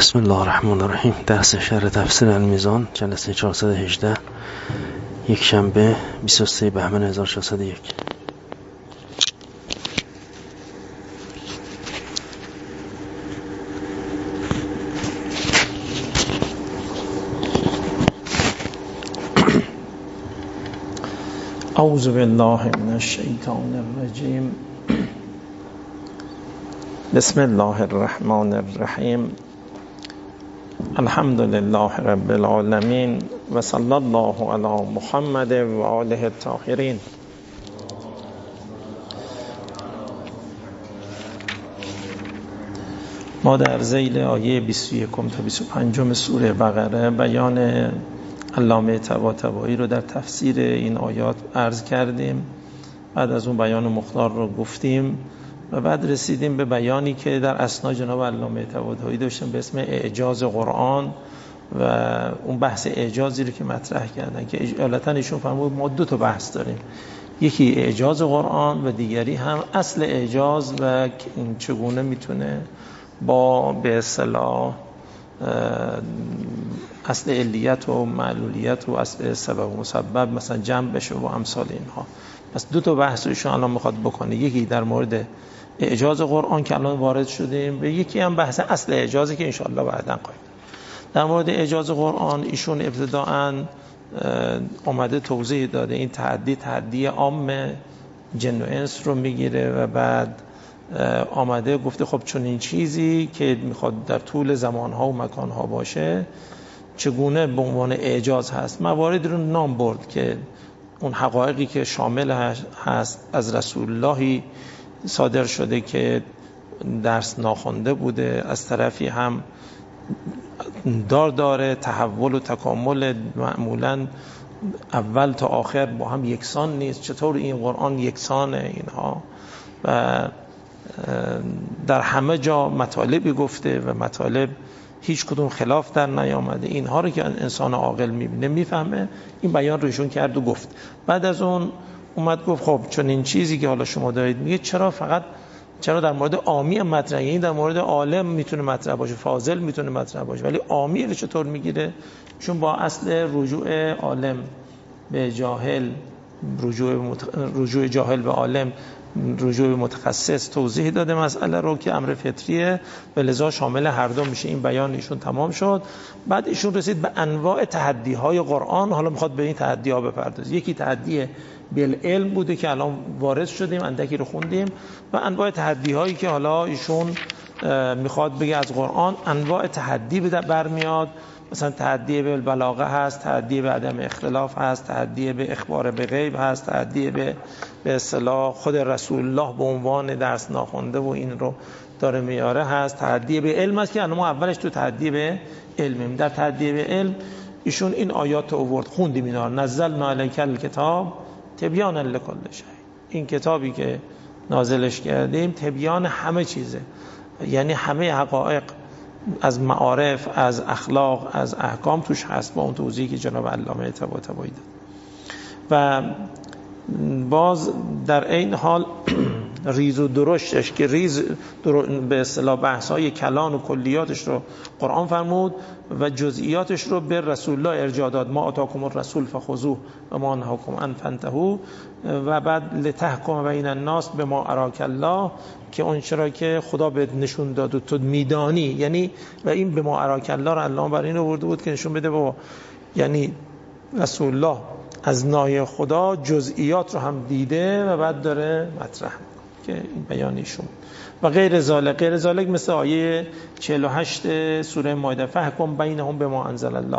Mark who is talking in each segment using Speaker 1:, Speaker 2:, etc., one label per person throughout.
Speaker 1: بسم الله الرحمن الرحیم. درس شرح تفسیر المیزان، جلسه 418، یک شنبه 23 بهمن 1401.
Speaker 2: اعوذ بالله من الشیطان الرجیم. بسم الله الرحمن الرحیم. الحمد لله رب العالمین و صلی الله علی محمد و آله الطاهرین. ما در ذیل آیه 21 تا 25 سوره بقره بیان علامه طباطبایی رو در تفسیر این آیات عرض کردیم. بعد از اون بیان مختار رو گفتیم و بعد رسیدیم به بیانی که در اثناء جناب علامه طباطبایی داشتیم به اسم اعجاز قرآن و اون بحث اعجازی رو که مطرح کردن که اجالتا ایشون فرمود ما دو تا بحث داریم، یکی اعجاز قرآن و دیگری هم اصل اعجاز و این چگونه میتونه با به اصطلاح اصل علیت و معلولیت و اصل سبب و مسبب مثلا جمع بشه و امثال اینها. پس دو تا بحث ایشون الان میخواد بکنه، یکی در مورد اعجاز قرآن که الان وارد شدیم، به یکی هم بحث اصل اعجازی که انشاءالله بعداً خواهیم. در مورد اعجاز قرآن ایشون ابتداءً اومده توضیح داده این تحدی عام جن و انس رو میگیره و بعد آمده گفته خب چون این چیزی که میخواد در طول زمانها و مکانها باشه چگونه به عنوان اعجاز هست. مواردی رو نام برد که اون حقایقی که شامل هست از رسول اللهی صادر شده که درس ناخوانده بوده، از طرفی هم داره تحول و تکامل معمولاً اول تا آخر با هم یکسان نیست، چطور این قرآن یکسانه اینها و در همه جا مطالبی گفته و مطالب هیچ کدوم خلاف در نیامده. اینها رو که انسان عاقل میبینه میفهمه. این بیان رو ایشون کرد و گفت. بعد از اون اومد گفت خب چون این چیزی که حالا شما دارید میگه چرا در مورد عامی مطرح، یعنی در مورد عالم میتونه مطرح باشه، فاضل میتونه مطرح باشه، ولی عامی رو چطور میگیره؟ چون با اصل رجوع عالم به جاهل، رجوع جاهل به عالم، رجوع به متخصص توضیح داده مسئله رو که امر فطریه و لذا شامل هر دو میشه. این بیان ایشون تمام شد. بعد ایشون رسید به انواع تحدی‌های قرآن. حالا میخواد به این تحدی‌ها بپردازه. یکی تحدی بالعلم بوده که الان وارد شدیم، اندکی رو خوندیم، و انواع تحدی‌هایی که حالا ایشون میخواد بگه از قرآن انواع تحدی برمیاد. مثلا تحدی به بلاغه هست، تحدی به عدم اختلاف هست، تحدی به اخبار به غیب هست، تحدی به اصطلاح خود رسول الله به عنوان درس ناخوانده و این رو داره میاره هست، تحدی به علم است که ما اولش تو تحدی به علمیم. در تحدی به علم ایشون این آیات رو آورد، خوندیم اینا. نزلنا علیک الکتاب تبیانا لکل شیء. این کتابی که نازلش کردیم تبیان همه چیزه، یعنی همه حقایق از معارف، از اخلاق، از احکام توش هست با اون توضیحی که جناب علامه طباطبایی داد. و باز در این حال ریز و درشتش که به اصطلاح بحث‌های کلان و کلیاتش رو قرآن فرمود و جزئیاتش رو به رسول الله ارجاع داد. ما آتاکم الرسول فخذوه و ما نهاکم عنه فانتهوا. و بعد لتحکم بین الناس بما اراک الله، که اون چرا که خدا بهت نشون داد و تو میدانی، یعنی و این بما اراک الله رو الله برای این آورده بود که نشون بده بابا، یعنی رسول الله از نای خدا جزئیات رو هم دیده و بعد داره مطرح که این بیانیشون و غیر ذالک مثل آیه 48 سوره مائده فحکم بینهم بما انزل الله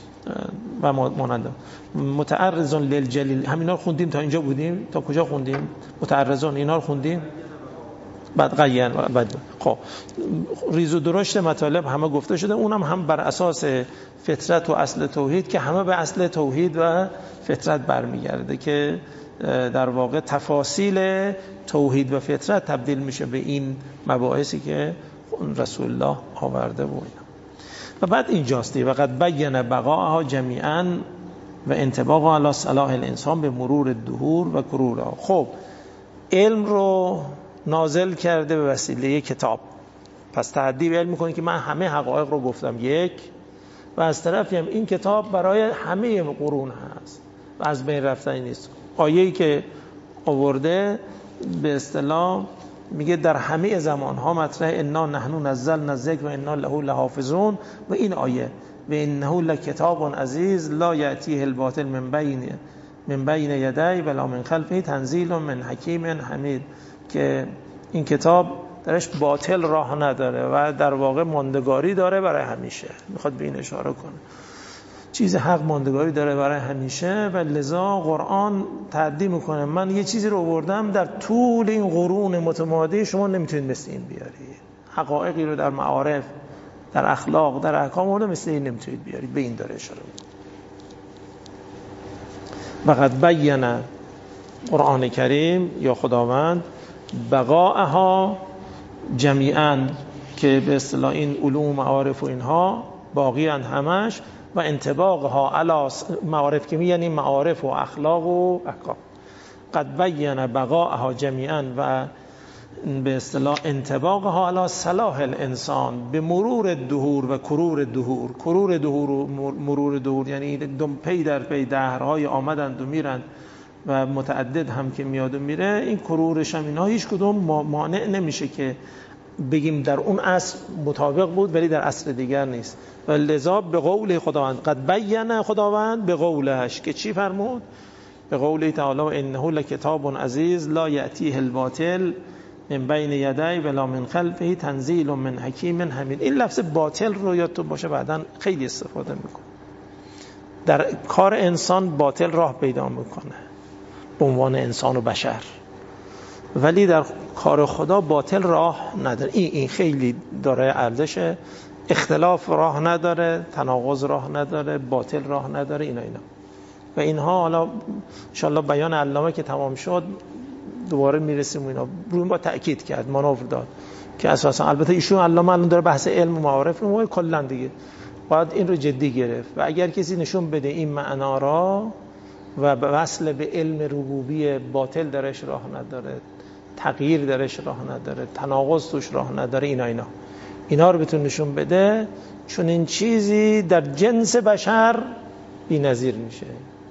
Speaker 2: و مانند متعرضون للجلیل. همینا رو خوندیم، تا اینجا بودیم، تا کجا خوندیم؟ متعرضون اینا رو خوندیم. بعد غیر بعد خب ریز و درشت مطالب همه گفته شده، اونم هم بر اساس فطرت و اصل توحید که همه به اصل توحید و فطرت برمیگرده که در واقع تفاصیل توحید و فطرت تبدیل میشه به این مباحثی که رسول الله آورده بود. و بعد اینجاستی و قد بین بقاها جمیعا و انطباق علی صلاح الانسان به مرور الدهور و کرورها. خب علم رو نازل کرده به وسیله کتاب، پس تعدی علم میکنه که من همه حقایق رو گفتم یک، و از طرفی هم این کتاب برای همه قرون هست و از بین رفتنی نیست. آیه‌ای که آورده به اصطلاح میگه در همه زمانها مطرح انا نحن نزلنا الذکر و انا له لحافظون، و این آیه و انه لکتاب عزیز لا یأتیه الباطل من بین یدیه ولا من خلفه تنزیل من حکیم حمید، که این کتاب درش باطل راه نداره و در واقع ماندگاری داره برای همیشه. میخواد به این اشاره کنه چیز حق ماندگاری داره برای همیشه، و لذا قرآن تعدی میکنه من یه چیزی رو آوردم در طول این قرون متمادی شما نمیتونید مثل این بیارید، حقایقی رو در معارف، در اخلاق، در احکام اون مثل این نمیتونید بیارید. به این داره اشاره میکنه. وقد بین قرآن کریم یا خداوند بقاءها جمیعا، که به اصطلاح این علوم معارف و اینها باقی اند همش، و انطباقها علی معارف که یعنی معارف و اخلاق و احکام. قد بین بقاءها جمیعا و به اصطلاح انطباقها علی صلاح الانسان به مرور الدهور و کرور الدهور. کرور الدهور و مرور الدهور یعنی پی در پی دهرهای آمدند و میرند و متعدد هم که میاد و میره. این کرورش هم اینها هیچ کدوم مانع نمیشه که بگیم در اون عصر مطابق بود ولی در عصر دیگر نیست. و لذا به قول خداوند قد بین خداوند به قولش که چی فرمود؟ به قول تعالی انه لکتاب عزیز لا یأتیه الباطل من بین یدیه ولا من خلفه تنزیل من حکیم حمید. این لفظ باطل رو یادتون باشه بعداً خیلی استفاده میکنه. در کار انسان باطل راه پیدا میکنه به عنوان انسان و بشر، ولی در کار خدا باطل راه نداره. این خیلی داره ارزش. اختلاف راه نداره، تناقض راه نداره، باطل راه نداره، اینا و اینها. حالا انشاءالله بیان علامه که تمام شد دوباره میرسیم اینا رو با تأکید کرد، مانور داد که اساسا البته ایشون علامه الان داره بحث علم و معارف رو کلا دیگه باید این رو جدی گرفت، و اگر کسی نشون بده این معنا را و وصل به علم ربوبی باطل درش راه نداره، تغییر درش راه نداره، تناقض توش راه نداره، اینا رو بتون نشون بده، چون این چیزی در جنس بشر بی‌نظیر میشه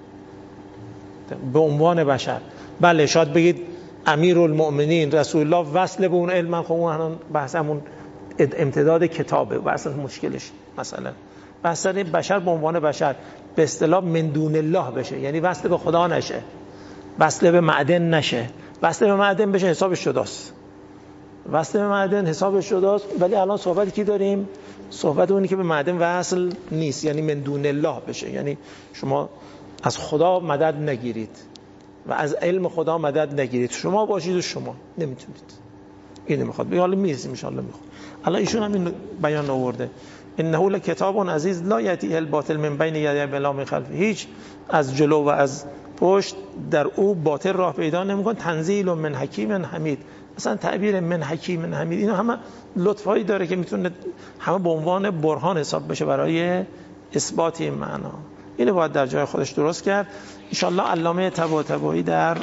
Speaker 2: به عنوان بشر. بله شاید بگید امیرالمؤمنین رسول الله وصل به اون علم، خب اون بحثمون امتداد کتابه، بحث مشکلش مثلا بحث بشر به عنوان بشر به اصطلاح من دون الله بشه، یعنی وصل به خدا نشه، وصل به معدن نشه. وصل به معدن بشه حسابش شداست، وصل به معدن حسابش شداست. ولی الان صحبتی که داریم صحبت اونی که به معدن وصل نیست، یعنی من دون الله بشه، یعنی شما از خدا مدد نگیرید و از علم خدا مدد نگیرید، شما باشید و شما نمیتونید. این نمیخواد بگه، حالا میرسیم ان شاء الله میخواد. الان ایشون هم این بیان آورده انه لکتاب عزیز لا یأتیه الباطل من بین یدیه ولا من خلفه. هیچ از جلو و از پشت در او باطل راه پیدا نمیکنه. تنزیل من حکیم حمید. مثلا تعبیر من حکیم حمید اینا همه لطفایی داره که میتونه همه به عنوان برهان حساب بشه برای اثبات این معنا. اینو باید در جای خودش درست کرد. ان شاء الله علامه طباطبایی در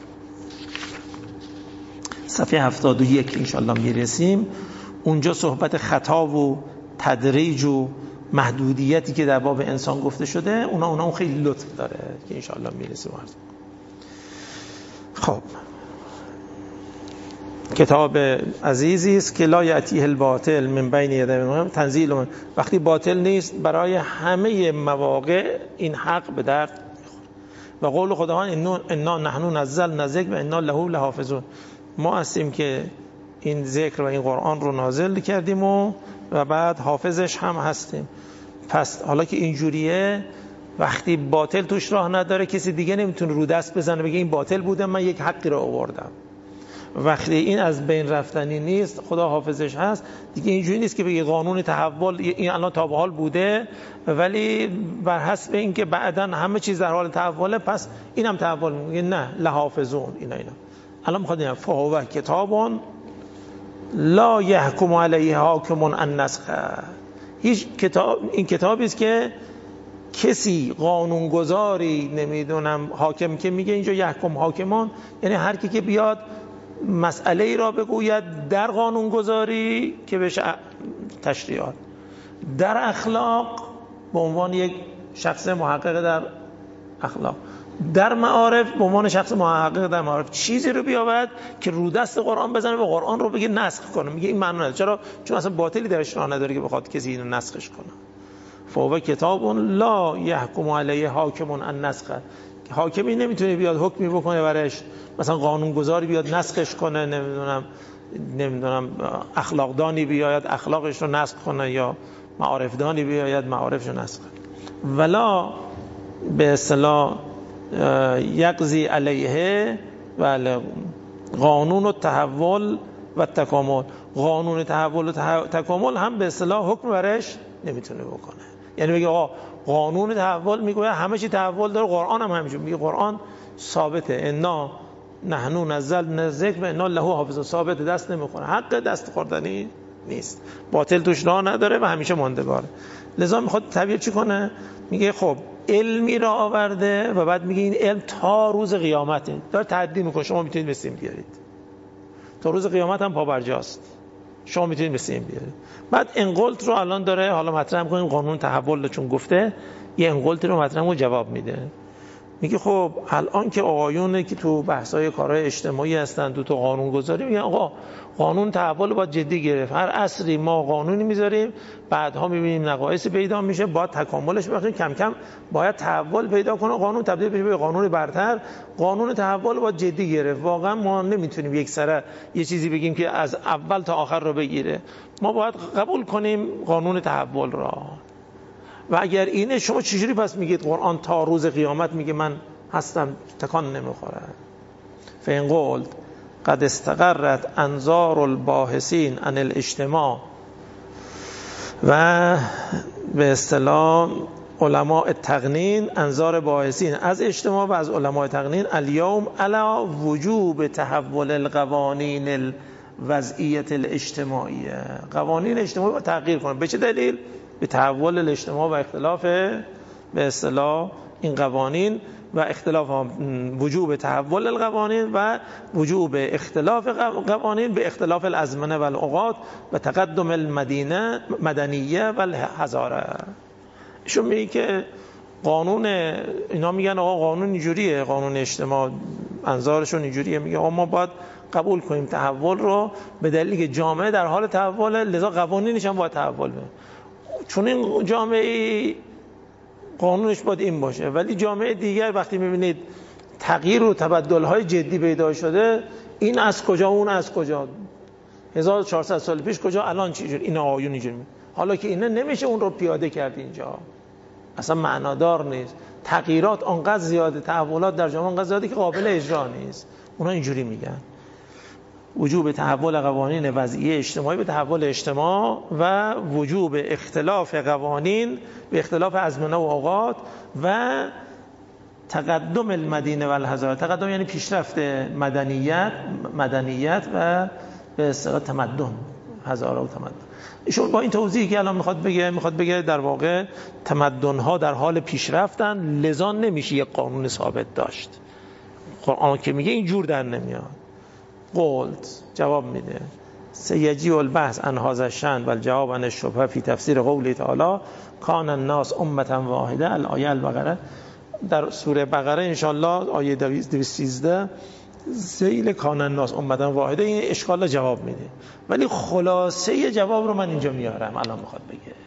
Speaker 2: صفحه 71 ان شاء الله میرسیم. اونجا صحبت خطا و تدریج و محدودیتی که در باب انسان گفته شده اون خیلی لطف داره که ان شاء الله میرسیم. خب کتاب عزیزی است که لا یأتیه الباطل من بین یدیه تنزیل من. وقتی باطل نیست برای همه مواقع این حق به درد میخوره. و قول خداوند انا نحن نزلنا الذکر و انا له لحافظون. ما هستیم که این ذکر و این قرآن رو نازل کردیم و بعد حافظش هم هستیم. پس حالا که اینجوریه وقتی باطل توش راه نداره کسی دیگه نمیتونه رو دست بزنه بگه این باطل بوده من یک حقی رو آوردم. وقتی این از بین رفتنی نیست خدا حافظش هست دیگه. اینجوری نیست که بگه قانون تحول این الان تا به حال بوده ولی بر حسب اینکه بعداً همه چیز در حال تحوله پس اینم تحول میگه نه لحافظون اینا. الان میخواد این فهو کتابون لا یحکم علیه حاکم عن نسخ. هیچ کتاب این کتابی است که کسی قانونگذاری نمیدونم حاکم که میگه اینجا یحکم حاکمان یعنی هر کی که بیاد مسئله ای را بگوید در قانونگذاری که بهش تشریعات، در اخلاق به عنوان یک شخص محقق در اخلاق، در معارف به عنوان شخص محقق در معارف، چیزی رو بیاورد که رو دست قرآن بزنه و قرآن رو بگه نسخ کنه. میگه این معنی نداره. چرا؟ چون اصلا باطلی درش راه نداره که بخواد کسی اینو نسخش کنه. فهو کتاب لا یحکم علیه حاکم ان نسخ، حاکمی نمیتونه بیاد حکمی بکنه برش، مثلا قانونگذاری بیاد نسخش کنه، نمیدونم اخلاقدانی بیاید اخلاقش رو نسخ کنه، یا معارفدانی بیاید معارفش رو نسخ کنه. ولا به اصطلاح یقضی علیه و قانون التحول و تکامل، قانون تحول و تکامل هم به اصطلاح حکم برش نمیتونه بکنه. یعنی میگه آقا قانون تحول میگه همه چی تحول داره، قرآن هم همینجوری میگه، قرآن ثابته، انا نحنو نزلنا الذکر و انا له حافظون، ثابته، دست نمیخوره، حق دست خوردنی نیست، باطل توش راه نداره و همیشه ماندگاره. لذا میخواد تعبیر چی کنه؟ میگه خب علمی را آورده و بعد میگه این علم تا روز قیامته، داره تحدی میکنه، شما میتونید مثل این بیارید، تا روز قیامت هم پابرجاست، شما میتونید مثل این بیارید. بعد انقلت رو الان داره حالا مطرح میکنه، قانون تحول چون گفته یه انقلت رو مطرح میکنه، جواب میده. میگه خب الان که آقایونه که تو بحث‌های کارهای اجتماعی هستن، تو قانونگذاری، میگن آقا قانون تحول باید جدی گرفت، هر عصری ما قانونی میذاریم، بعدها میبینیم نقایص پیدا میشه، باید تکاملش بخیر، کم کم باید تحول پیدا کنه، قانون تبدیل بشه به قانون برتر، قانون تحول باید جدی گرفت. واقعا ما نمیتونیم یک سره یه چیزی بگیم که از اول تا آخر رو بگیره، ما باید قبول کنیم قانون تحول را. و اگر اینه، شما چجوری پس میگید قرآن تا روز قیامت میگه من هستم، تکان نمیخوره؟ فإن قلت قد استقرت انظار الباحثین عن الاجتماع و به اصطلاح علماء التقنین، انظار باحثین از اجتماع و از علماء تقنین، الیوم علی وجوب تحول القوانین الوضعیت الاجتماعیه، قوانین اجتماعی رو تغییر کنه. به چه دلیل؟ به تحول الاجتماع و اختلاف به اصطلاح این قوانین و اختلاف وجوب تحول القوانین و وجوب اختلاف قوانین به اختلاف الازمنه و الاوقات و تقدم المدنیه و الحضاره. ایشون میگه که قانون، اینا میگن آقا قانون اینجوریه، قانون اجتماع انظارشون اینجوریه، میگه آقا ما باید قبول کنیم تحول رو به دلیلی که جامعه در حال تحوله، لذا قوانینش هم باید تحول بکنه. چون این جامعه قانونش باید این باشه، ولی جامعه دیگر وقتی میبینید تغییر و تبدل‌های جدی پیدا شده، این از کجا اون از کجا، 1400 سال پیش کجا، الان چجوری، این آیون اینجوری، حالا که اینه نمیشه اون رو پیاده کرد اینجا، اصلا معنادار نیست. تغییرات آنقدر زیاده، تحولات در جامعه آنقدر زیاده که قابل اجرا نیست. اونا اینجوری میگن وجوب تحول قوانین وضعیه اجتماعی به تحول اجتماع و وجوب اختلاف قوانین به اختلاف ازمنه و اوقات و تقدم المدینه و الحضاره. تقدم یعنی پیشرفت مدنیت و به اصطلاح تمدن، حضاره و تمدن. ایشون با این توضیحی که الان میخواد بگه در واقع تمدن‌ها در حال پیشرفتن، لذا نمیشه یک قانون ثابت داشت. قرآن که میگه اینجور در نمیاد. قلت جواب میده سیجی البحث عن هذا الشأن و الجواب عن الشبهه فی تفسیر قوله تعالی کان الناس امة واحده، الآیه البقره. در سوره بقره انشاءالله آیه 213 ذیل کان الناس امة واحده این اشکال جواب میده، ولی خلاصه جواب رو من اینجا میارم الان میخواد بگه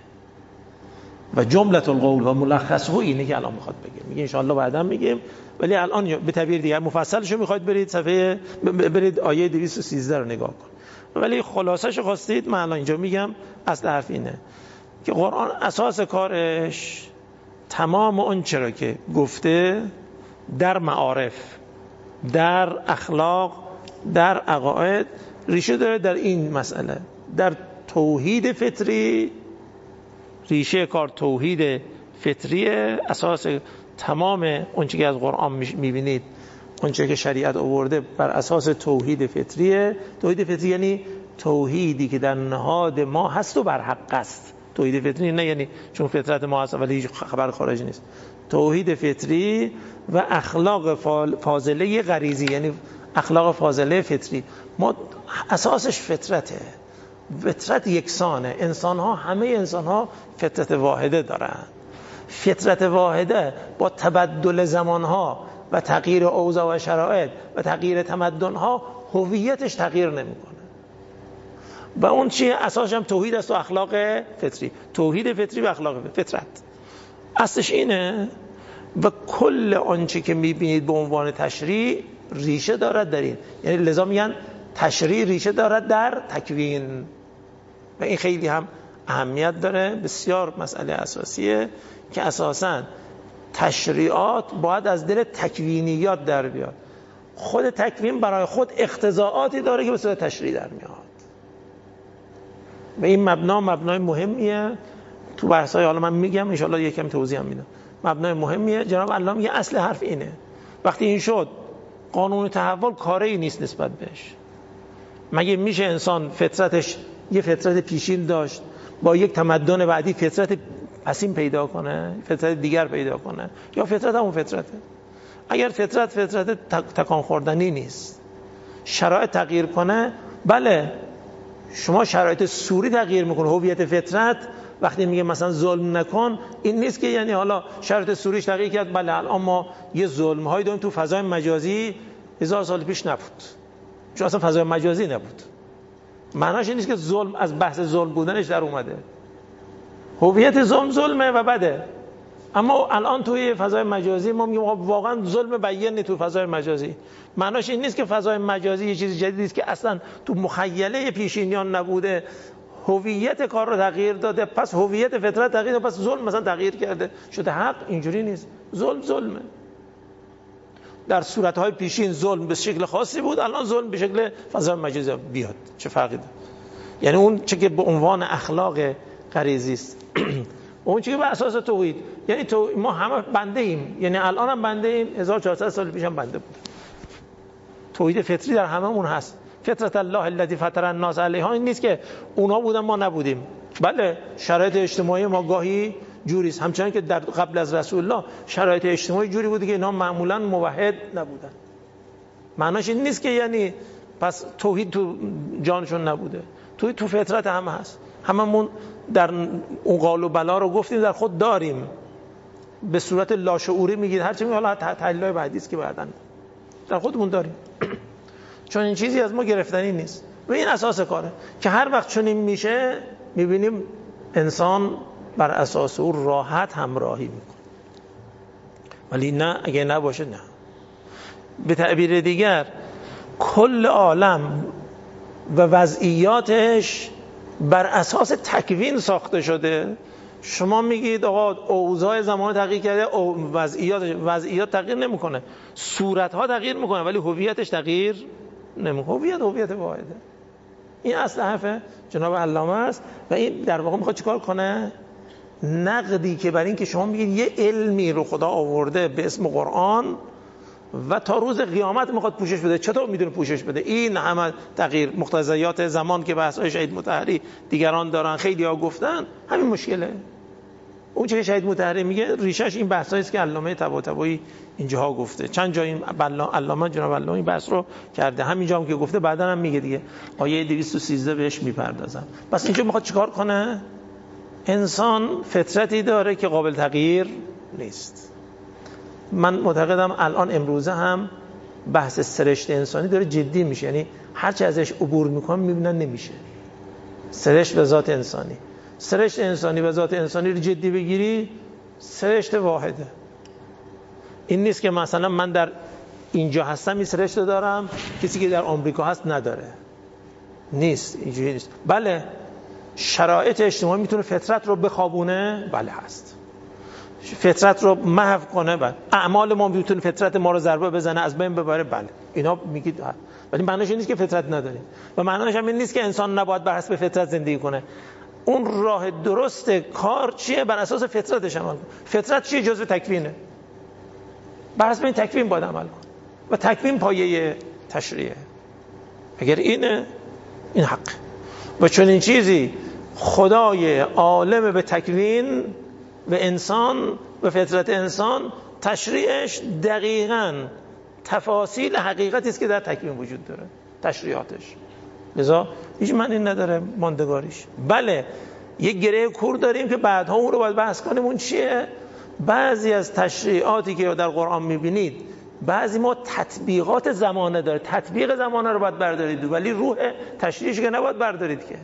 Speaker 2: و جمله القول و ملخصه اینه که الان میخواد بگه. میگه انشاءالله بعدا میگیم، ولی الان به تعبیر دیگر مفصلشو میخواید برید آیه 213 رو نگاه کن، ولی خلاصش خواستید من الان اینجا میگم. اصل حرف اینه که قرآن اساس کارش تمام اون چرا که گفته در معارف، در اخلاق، در عقاید ریشه داره در این مسئله، در توحید فطری. ریشه کار توحید فطریه، اساس تمام اونچه که از قرآن میبینید، اونچه که شریعت آورده بر اساس توحید فطریه. توحید فطری یعنی توحیدی که در نهاد ما هست و بر حق است. توحید فطری نه یعنی چون فطرت ما هست ولی هیچ خبر خارج نیست. توحید فطری و اخلاق فاضله غریزی، یعنی اخلاق فاضله فطری، ما اساسش فطرته، فطرت یکسانه. همه انسان ها فطرت واحده دارن. فطرت واحده با تبدل زمان ها و تغییر اوضاع و شرایط و تغییر تمدن ها هویتش تغییر نمیکنه. و اون چیه؟ اساسش هم توحید است و اخلاق فطری. توحید فطری و اخلاق فطرت اصلش اینه. و کل آنچه که میبینید به عنوان تشریع ریشه دارد در این، یعنی لذا میگن تشریع ریشه دارد در تکوین. و این خیلی هم اهمیت داره، بسیار مسئله اساسیه که اساساً تشریعات باید از دل تکوینیات در بیاد. خود تکوین برای خود اقتضاعاتی داره که به صورت تشریع در میاد. و این مبنای مهمیه تو بحث‌های، حالا من میگم ان شاءالله یکم توضیح هم میدم. مبنای مهمیه. جناب علامه میگه اصل حرف اینه، وقتی این شد قانون تحول کاری نیست نسبت بهش. مگه میشه انسان فطرتش یه فطرت پیشین داشت با یک تمدن بعدی فطرت پسین پیدا کنه، فطرت دیگر پیدا کنه، یا فطرت همون فطرته؟ اگر فطرت تکان خوردنی نیست، شرایط تغییر کنه، بله شما شرایط سوری تغییر میکنه. هویت فطرت وقتی میگه مثلا ظلم نکن، این نیست که یعنی حالا شرایط سوریش تغییر کرد، بله الان ما یه ظلم هایی داریم تو فضای مجازی 1000 سال پیش نبود، چون اصلا فضای مجازی نبود. معناش این نیست که ظلم از بحث ظلم بودنش در اومده. هویت ظلمه و بده، اما الان توی فضای مجازی ما میگیم واقعا ظلم بیان تو فضای مجازی. معناش این نیست که فضای مجازی یه چیز جدیدی است که اصلا تو مخیله پیشینیان نبوده، هویت کار رو تغییر داده، پس هویت فطرت تغییر داده، پس ظلم مثلا تغییر کرده شده حق. اینجوری نیست. ظلمه. در صورت‌های پیشین ظلم به شکل خاصی بود، الان ظلم به شکل فضای مجازی بیاد. چه فرقی داره؟ یعنی اون چه که به عنوان اخلاق غریزی است اون چیزی که به اساس توحید، یعنی ما همه بنده ایم، یعنی الان هم بنده ایم، 1400 سال پیش هم بنده بود. توحید فطری در هممون هست. فطرت الله التي فطر الناس علیها این نیست که اونا بودن ما نبودیم. بله شرایط اجتماعی ما گاهی جوری است، همچنان که در قبل از رسول الله شرایط اجتماعی جوری بوده که اینا معمولا موحد نبودن. معناش این نیست که یعنی پس توحید تو جانشون نبوده. توحید تو فطرت همه هست. هممون در اون قال و بلا رو گفتیم در خود داریم، به صورت لاشعوری میگید هرچی میگه، حالا تحلیل‌های بعدی است که بعدن در خودمون داریم چون این چیزی از ما گرفتنی نیست. و این اساس کاره که هر وقت چنین میشه میبینیم انسان بر اساس اون راحت همراهی میکنه. ولی نه، اگه نباشه نه. به تعبیر دیگر کل عالم و وضعیاتش بر اساس تکوین ساخته شده. شما میگید آقا اوضاع زمان تغییر کرده، وضعیات تغییر نمیکنه، صورتها تغییر میکنه، ولی هویتش تغییر نمیکنه. هویت واحده. این اصل حرف جناب علامه است. و این در واقع میخواد چیکار کنه؟ نقدی که بر این که شما میگید یه علمی رو خدا آورده به اسم قرآن و تا روز قیامت میخواد پوشش بده. چطور میدونه پوشش بده؟ این همه تغییر مقتضیات زمان که بحث‌های شهید مطهری دیگران دارن، خیلی ها گفتن، همین مشکله. اون چه شهید مطهری میگه ریشش این بحثایی است که علامه طباطبایی اینجاها گفته. چند جا این علامه جناب علامه این بحث رو کرده، همینجا هم که گفته، بعداً هم میگه دیگه. آیه 213 بهش میپردازم. پس اینجا میخواد چیکار کنه؟ انسان فطرتی داره که قابل تغییر نیست. من معتقدم الان امروزه هم بحث سرشت انسانی داره جدی میشه، یعنی هر چه ازش عبور میکنم میبینن نمیشه. سرشت به ذات انسانی، سرشت انسانی به ذات انسانی رو جدی بگیری، سرشت واحده. این نیست که مثلا من در اینجا هستم این سرشت دارم، کسی که در آمریکا هست نداره. نیست، اینجوری نیست. بله شرایط اجتماعی میتونه فطرت رو بخوابونه، بله هست. فطرت رو محو کنه، بله. اعمال ما میتونه فطرت ما رو ضربه بزنه، از بین ببره، بله. اینا میگید، ولی معنیش این نیست که فطرت نداریم و معنیش هم این نیست که انسان نباید بر حسب فطرت زندگی کنه. اون راه درست کار چیه؟ بر اساس فطرتش عمل کنه. فطرت چیه؟ جزء تکوینه. بر حسب این تکوین باید عمل کنه و تکوین پایه تشریعه. اگر اینه، این حق. و چون این چیزی خدای عالم به تکوین و انسان و فطرت انسان، تشریعش دقیقاً تفاصیل حقیقتی است که در تکوین وجود داره، تشریعاتش. لذا هیچ معنی نداره ماندگاریش. بله یک گره کور داریم که بعدها اون رو باید بحث کنیم. اون چیه؟ بعضی از تشریعاتی که در قرآن میبینید بعضی ما تطبیقات زمانه داره، تطبیق زمانه رو باید بردارید، ولی روح تشریعش که نباید بردارید که.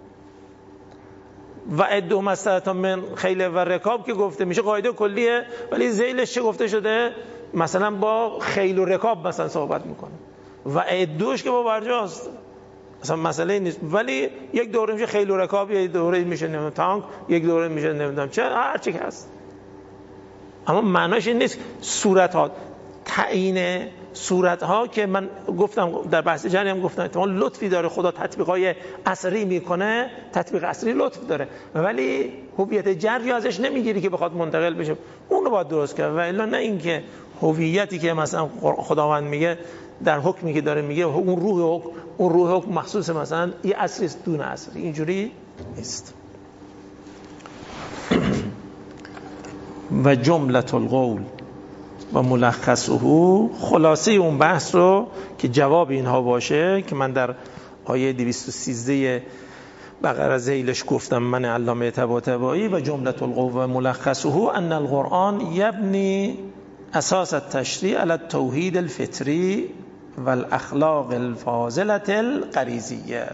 Speaker 2: و عده مستطاع من خیل و رکاب که گفته میشه قاعده کلیه، ولی ذیلش چه گفته شده؟ مثلا با خیل و رکاب مثلا صحبت میکنه و عدوش که با برجاست، مثلا مسئله نیست. ولی یک دوره میشه خیل و رکاب، یک دوره میشه نمیدونم تانک، یک دوره میشه نمیدونم چه، هر چی که هست. اما معناش این نیست صورت ها، تعیین صورت ها که من گفتم در بحث جری هم گفتم احتمال لطفی داره، خدا تطبیقای عصری میکنه، تطبیق عصری لطف داره، ولی هویت جری ازش نمیگیری که بخواد منتقل بشه. اون رو باید درست کرد و الا نه اینکه هویتی که مثلا خداوند میگه در حکمی که داره میگه اون روح حکم مخصوص مثلا یه عصری است دون عصری، اینجوری نیست. و جملة القول و ملخصه، خلاصه اون بحث رو که جواب اینها باشه که من در آیه 213 بقره ذیلش گفتم من علامه طباطبایی. و جملة القول و ملخصه ان القرآن یبنی اساس التشریع علی التوحید الفطری و الاخلاق الفاضله الغریزیه.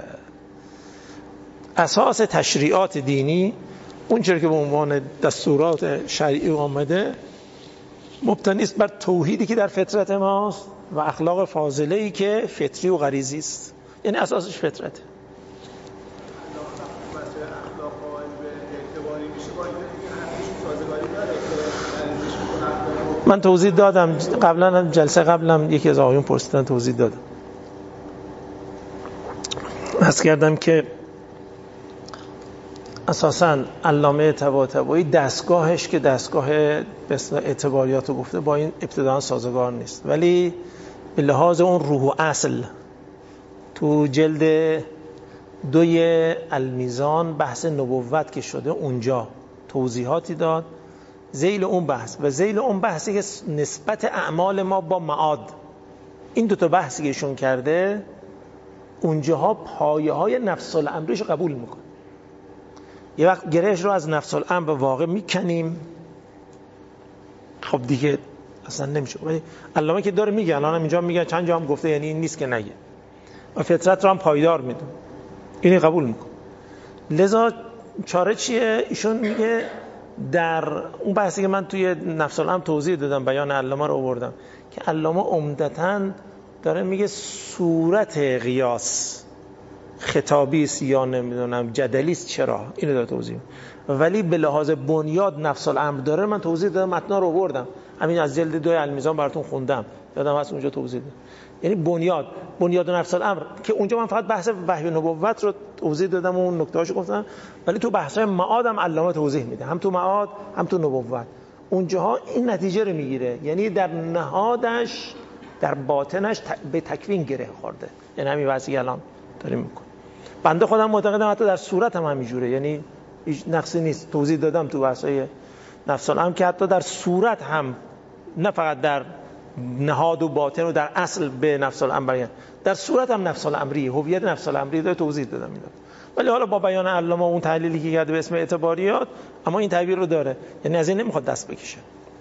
Speaker 2: اساس تشریعات دینی اون چیزی که به عنوان دستورات شرعی آمده مبتنی است بر توحیدی که در فطرت ماست و اخلاق فاضله‌ای که فطری و غریزی است، یعنی اساسش فطرته. من توضیح دادم قبلا، جلسه قبلم یکی از آقایون پرسیدن توضیح دادم. عرض کردم که اساساً علامه طباطبایی دستگاهش که دستگاه به اصطلاح اعتباریات رو گفته با این ابتداء سازگار نیست، ولی به لحاظ اون روح و اصل تو جلد 2 المیزان بحث نبوت که شده اونجا توضیحاتی داد ذیل اون بحث و ذیل اون بحثی که نسبت اعمال ما با معاد، این 2 تا بحثی که ایشون کرده اونجاها پایه های نفس الامریش قبول میکنه. یه وقت گرهش رو از نفس الامر به واقع میکنیم، خب دیگه اصلا نمیشه. ولی علامه که داره میگه، الان اینجا میگه چند جا هم گفته، یعنی این نیست که نگه، و فطرت رو هم پایدار میدون، اینی قبول میکنه. لذا چاره چیه؟ ایشون میگه در اون بحثی که من توی نفس الامر توضیح دادم، بیان علامه رو آوردم که علامه عمدتاً داره میگه صورت قیاس خطابی است یا نمیدونم جدلی است، چرا اینو داره توضیح، ولی به لحاظ بنیاد نفس الامر داره. من توضیح دادم، متنا رو آوردم، همین از جلد 2 المیزان براتون خوندم، یادم هست اونجا توضیح دادم. یعنی بنیاد نفس الامر که اونجا من فقط بحث وحی و نبوت رو توضیح دادم و اون نکتهاشو گفتم، ولی تو بحث‌های معاد هم علامه توضیح میده، هم تو معاد هم تو نبوت. اونجاها این نتیجه رو میگیره، یعنی در نهادش در باطنش به تکوین گره خورده، یعنی همین وضعی الان داریم میکنه. بنده خودم معتقدم حتی در صورت هم همینجوره، یعنی هیچ نقصی نیست. توضیح دادم تو بحث‌های نفس الامر که حتی در صورت هم، نه فقط در نهاد و باطن و در اصل به نفس الامر، در صورت هم نفس الامری، هویت نفس الامری داره توضیح دادم اینا. ولی حالا با بیان علامه اون تحلیلی که کرده به اسم اعتباریات، اما این تعبیر رو داره، یعنی از این نمیخواد دست بکشه.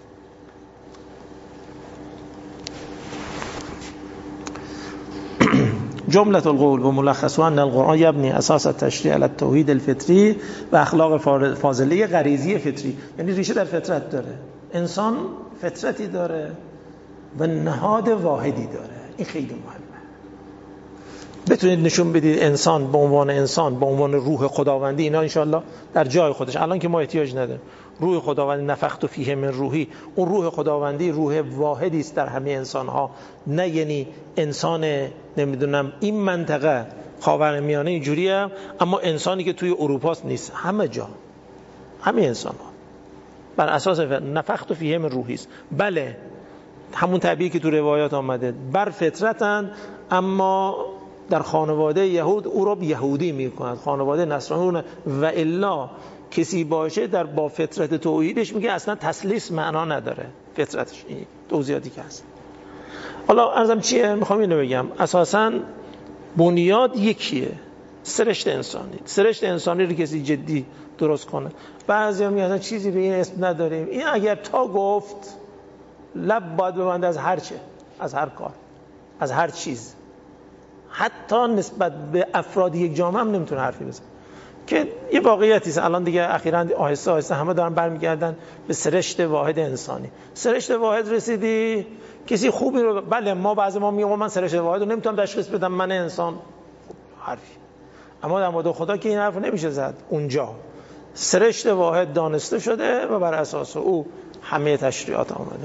Speaker 2: جملة القول و ملخصه ان القرآن یبنی اساس التشریع علی التوحید الفطری و اخلاق فاضله غریزی فطری، یعنی ریشه در فطرت داره. انسان فطرتی داره و نهاد واحدی داره، این خیلی مهمه. بتونید نشون بدید انسان به عنوان انسان، به عنوان روح خداوندی، اینا انشالله در جای خودش، الان که ما احتیاج نداریم. روح خداوندی نفخت فیه من روحی، اون روح خداوندی روح واحدی است در همه انسان‌ها، نه یعنی انسان نمیدونم این منطقه خاورمیانه اینجوریه اما انسانی که توی اروپا نیست، همه جا همه انسان‌ها بر اساس نفخت فیه من روحی است. بله همون تعبیری که تو روایات آمده، بر فطرتن، اما در خانواده یهود او را یهودی میکنند، خانواده نصرانی و الا کسی باشه در با فطرت توحیدش میگه اصلا تسلیس معنا نداره فطرتش. این توضیحاتی که هست. حالا عرضم چیه؟ میخوام اینو بگم اساساً بنیاد یکیه، سرشت انسانی. سرشت انسانی رو کسی جدی درست کنه. بعضیا میگن چیزی به این اسم نداریم. این اگر تا گفت لب باید ببنده از هر چه، از هر کار، از هر چیز، حتی نسبت به افراد یک جامعه هم نمیتونه حرفی بزنه که یه واقعیتی است. الان دیگه اخیراً آهسته آهسته همه دارن برمیگردن به سرشت واحد انسانی. سرشت واحد رسیدی، کسی خوبی رو بله ما بعضی ما میگم من سرشت واحد رو نمیتونم تشخیص بدم، من انسان حرفی، اما در مورد خدا که این حرف نمیشه زد. اونجا سرشت واحد دانسته شده و بر اساس او همه تشریعات آمده.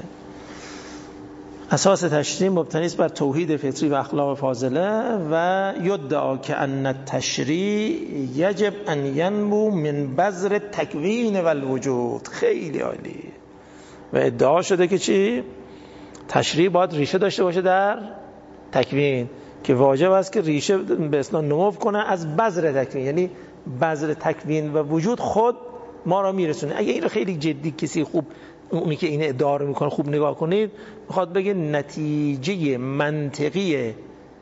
Speaker 2: اساس تشریع مبتنی است بر توحید فطری و اخلاق فاضله و یدعا که ان التشریع یجب ان ینمو من بذر تکوین و الوجود. خیلی عالی. و ادعا شده که چی؟ تشریع باید ریشه داشته باشه در تکوین، که واجب است که ریشه به اصطلاح نمو کنه از بذر تکوین، یعنی بذر تکوین و وجود خود ما را میرسونه. اگه این رو خیلی جدی کسی خوب، اونی که این ادعا رو میکنه خوب نگاه کنید، میخواد بگه نتیجه منطقی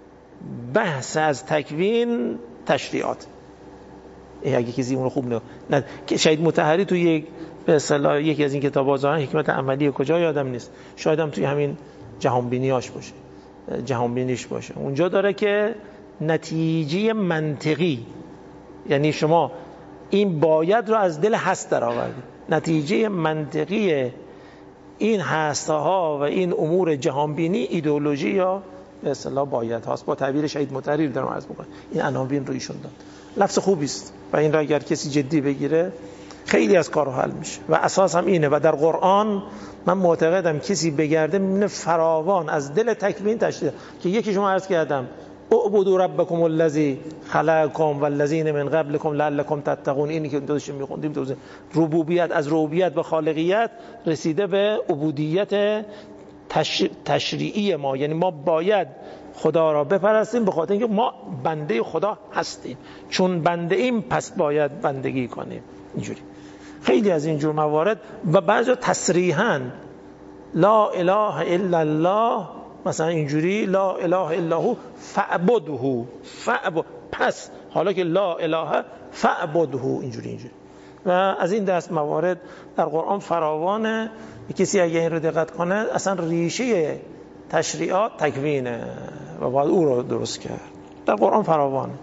Speaker 2: بحث از تکوین تشریعات. اگه کسی اون رو خوب نگاه که شهید مطهری تو یک به اصطلاح یکی از این کتاب‌ها ظاهرا حکمت عملی کجا یادم نیست، شاید هم توی همین جهانبینیاش باشه، جهانبینیش باشه، اونجا داره که نتیجه منطقی، یعنی شما این باید رو از دل هست در آوردید، نتیجه منطقی این هستها و این امور جهانبینی ایدئولوژی یا به اصطلاح باید هاست. با تعبیر شهید مطهری دارم عرض می‌کنم، این عناوین رو ایشون داد. لفظ خوبی است و این را اگر کسی جدی بگیره خیلی از کارو حل میشه و اساس هم اینه. و در قرآن من معتقدم کسی بگرده میبینه فراوان از دل تکوین تشریع که یکی شما عرض کردم اعبدوا ربکم الذی خلقکم والذین من قبلکم لعلکم تتقون. اینی که داشتیم میخوندیم تو ربوبیت، از ربوبیت به خالقیت رسیده به عبودیت تشریعی ما، یعنی ما باید خدا را بپرستیم به خاطر اینکه ما بنده خدا هستیم، چون بنده ایم پس باید بندگی کنیم. اینجوری خیلی از این جور موارد و بعضی تصریحاً لا اله الا الله، مثلا اینجوری لا اله الا هو فاعبده، پس حالا که لا اله فاعبده، اینجوری و از این دست موارد در قرآن فراوانه. کسی اگه این رو دقت کنه اصلا ریشه تشریعات تکوینه و باید او رو درست کرد. در قرآن فراوانه.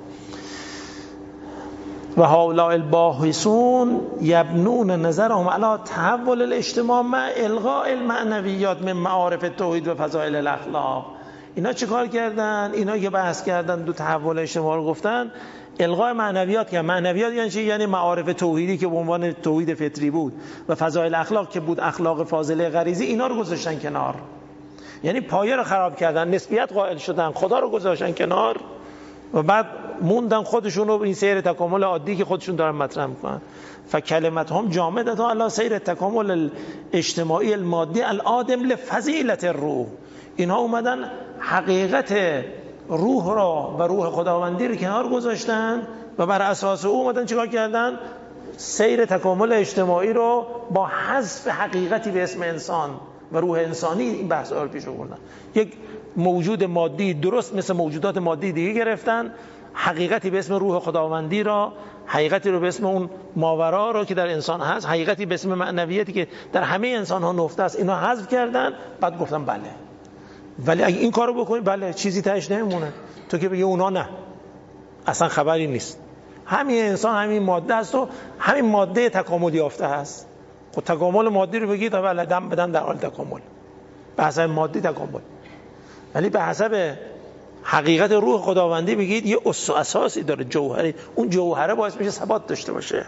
Speaker 2: و هؤلاء الباحثون یبنون نظرهم علی تحول الاجتماع مع الغاء المعنویات من معارف التوحید و فضائل الاخلاق. اینا چه کار کردن؟ اینا که بحث کردن دو تحول اجتماع رو گفتن الغاء معنویات. که معنویات یعنی چی؟ یعنی معارف توحیدی که به عنوان توحید فطری بود و فضائل اخلاق که بود اخلاق فاضله غریزی، اینا رو گذاشتن کنار، یعنی پایه رو خراب کردن، نسبیت قائل شدن، خدا رو گذاشتن کنار و بعد موندن خودشون رو این سیر تکامل عادی که خودشون دارن مطرح میکنن. فکلمتهم جامدة علی سیر تکامل اجتماعی المادی العادم لفضیلت الروح. اینها اومدن حقیقت روح را و روح خداوندی رو کنار گذاشتن و بر اساس او اومدن چیکار کردن؟ سیر تکامل اجتماعی رو با حذف حقیقتی به اسم انسان و روح انسانی این بحث رو پیش آوردن. یک موجود مادی درست مثل موجودات مادی دیگه گرفتن، حقیقتی به اسم روح خداوندی را، حقیقتی رو به اسم اون ماورا رو که در انسان هست، حقیقتی به اسم معنویتی که در همه انسان ها نهفته است، اینا حذف کردن. بعد گفتن بله، ولی اگه این کارو بکنی بله چیزی تهش نمیمونه. تو که بگی اونا نه، اصلا خبری نیست، همین انسان همین ماده است و همین ماده تکامل یافته است. خب تکامل مادی رو بگید تا بله دم بدن در حال تکامل، به حسب مادی تکامل، ولی به حسب حقیقت روح خداوندی بگید یه اساسی داره، جوهری، اون جوهره باعث میشه ثبات داشته باشه.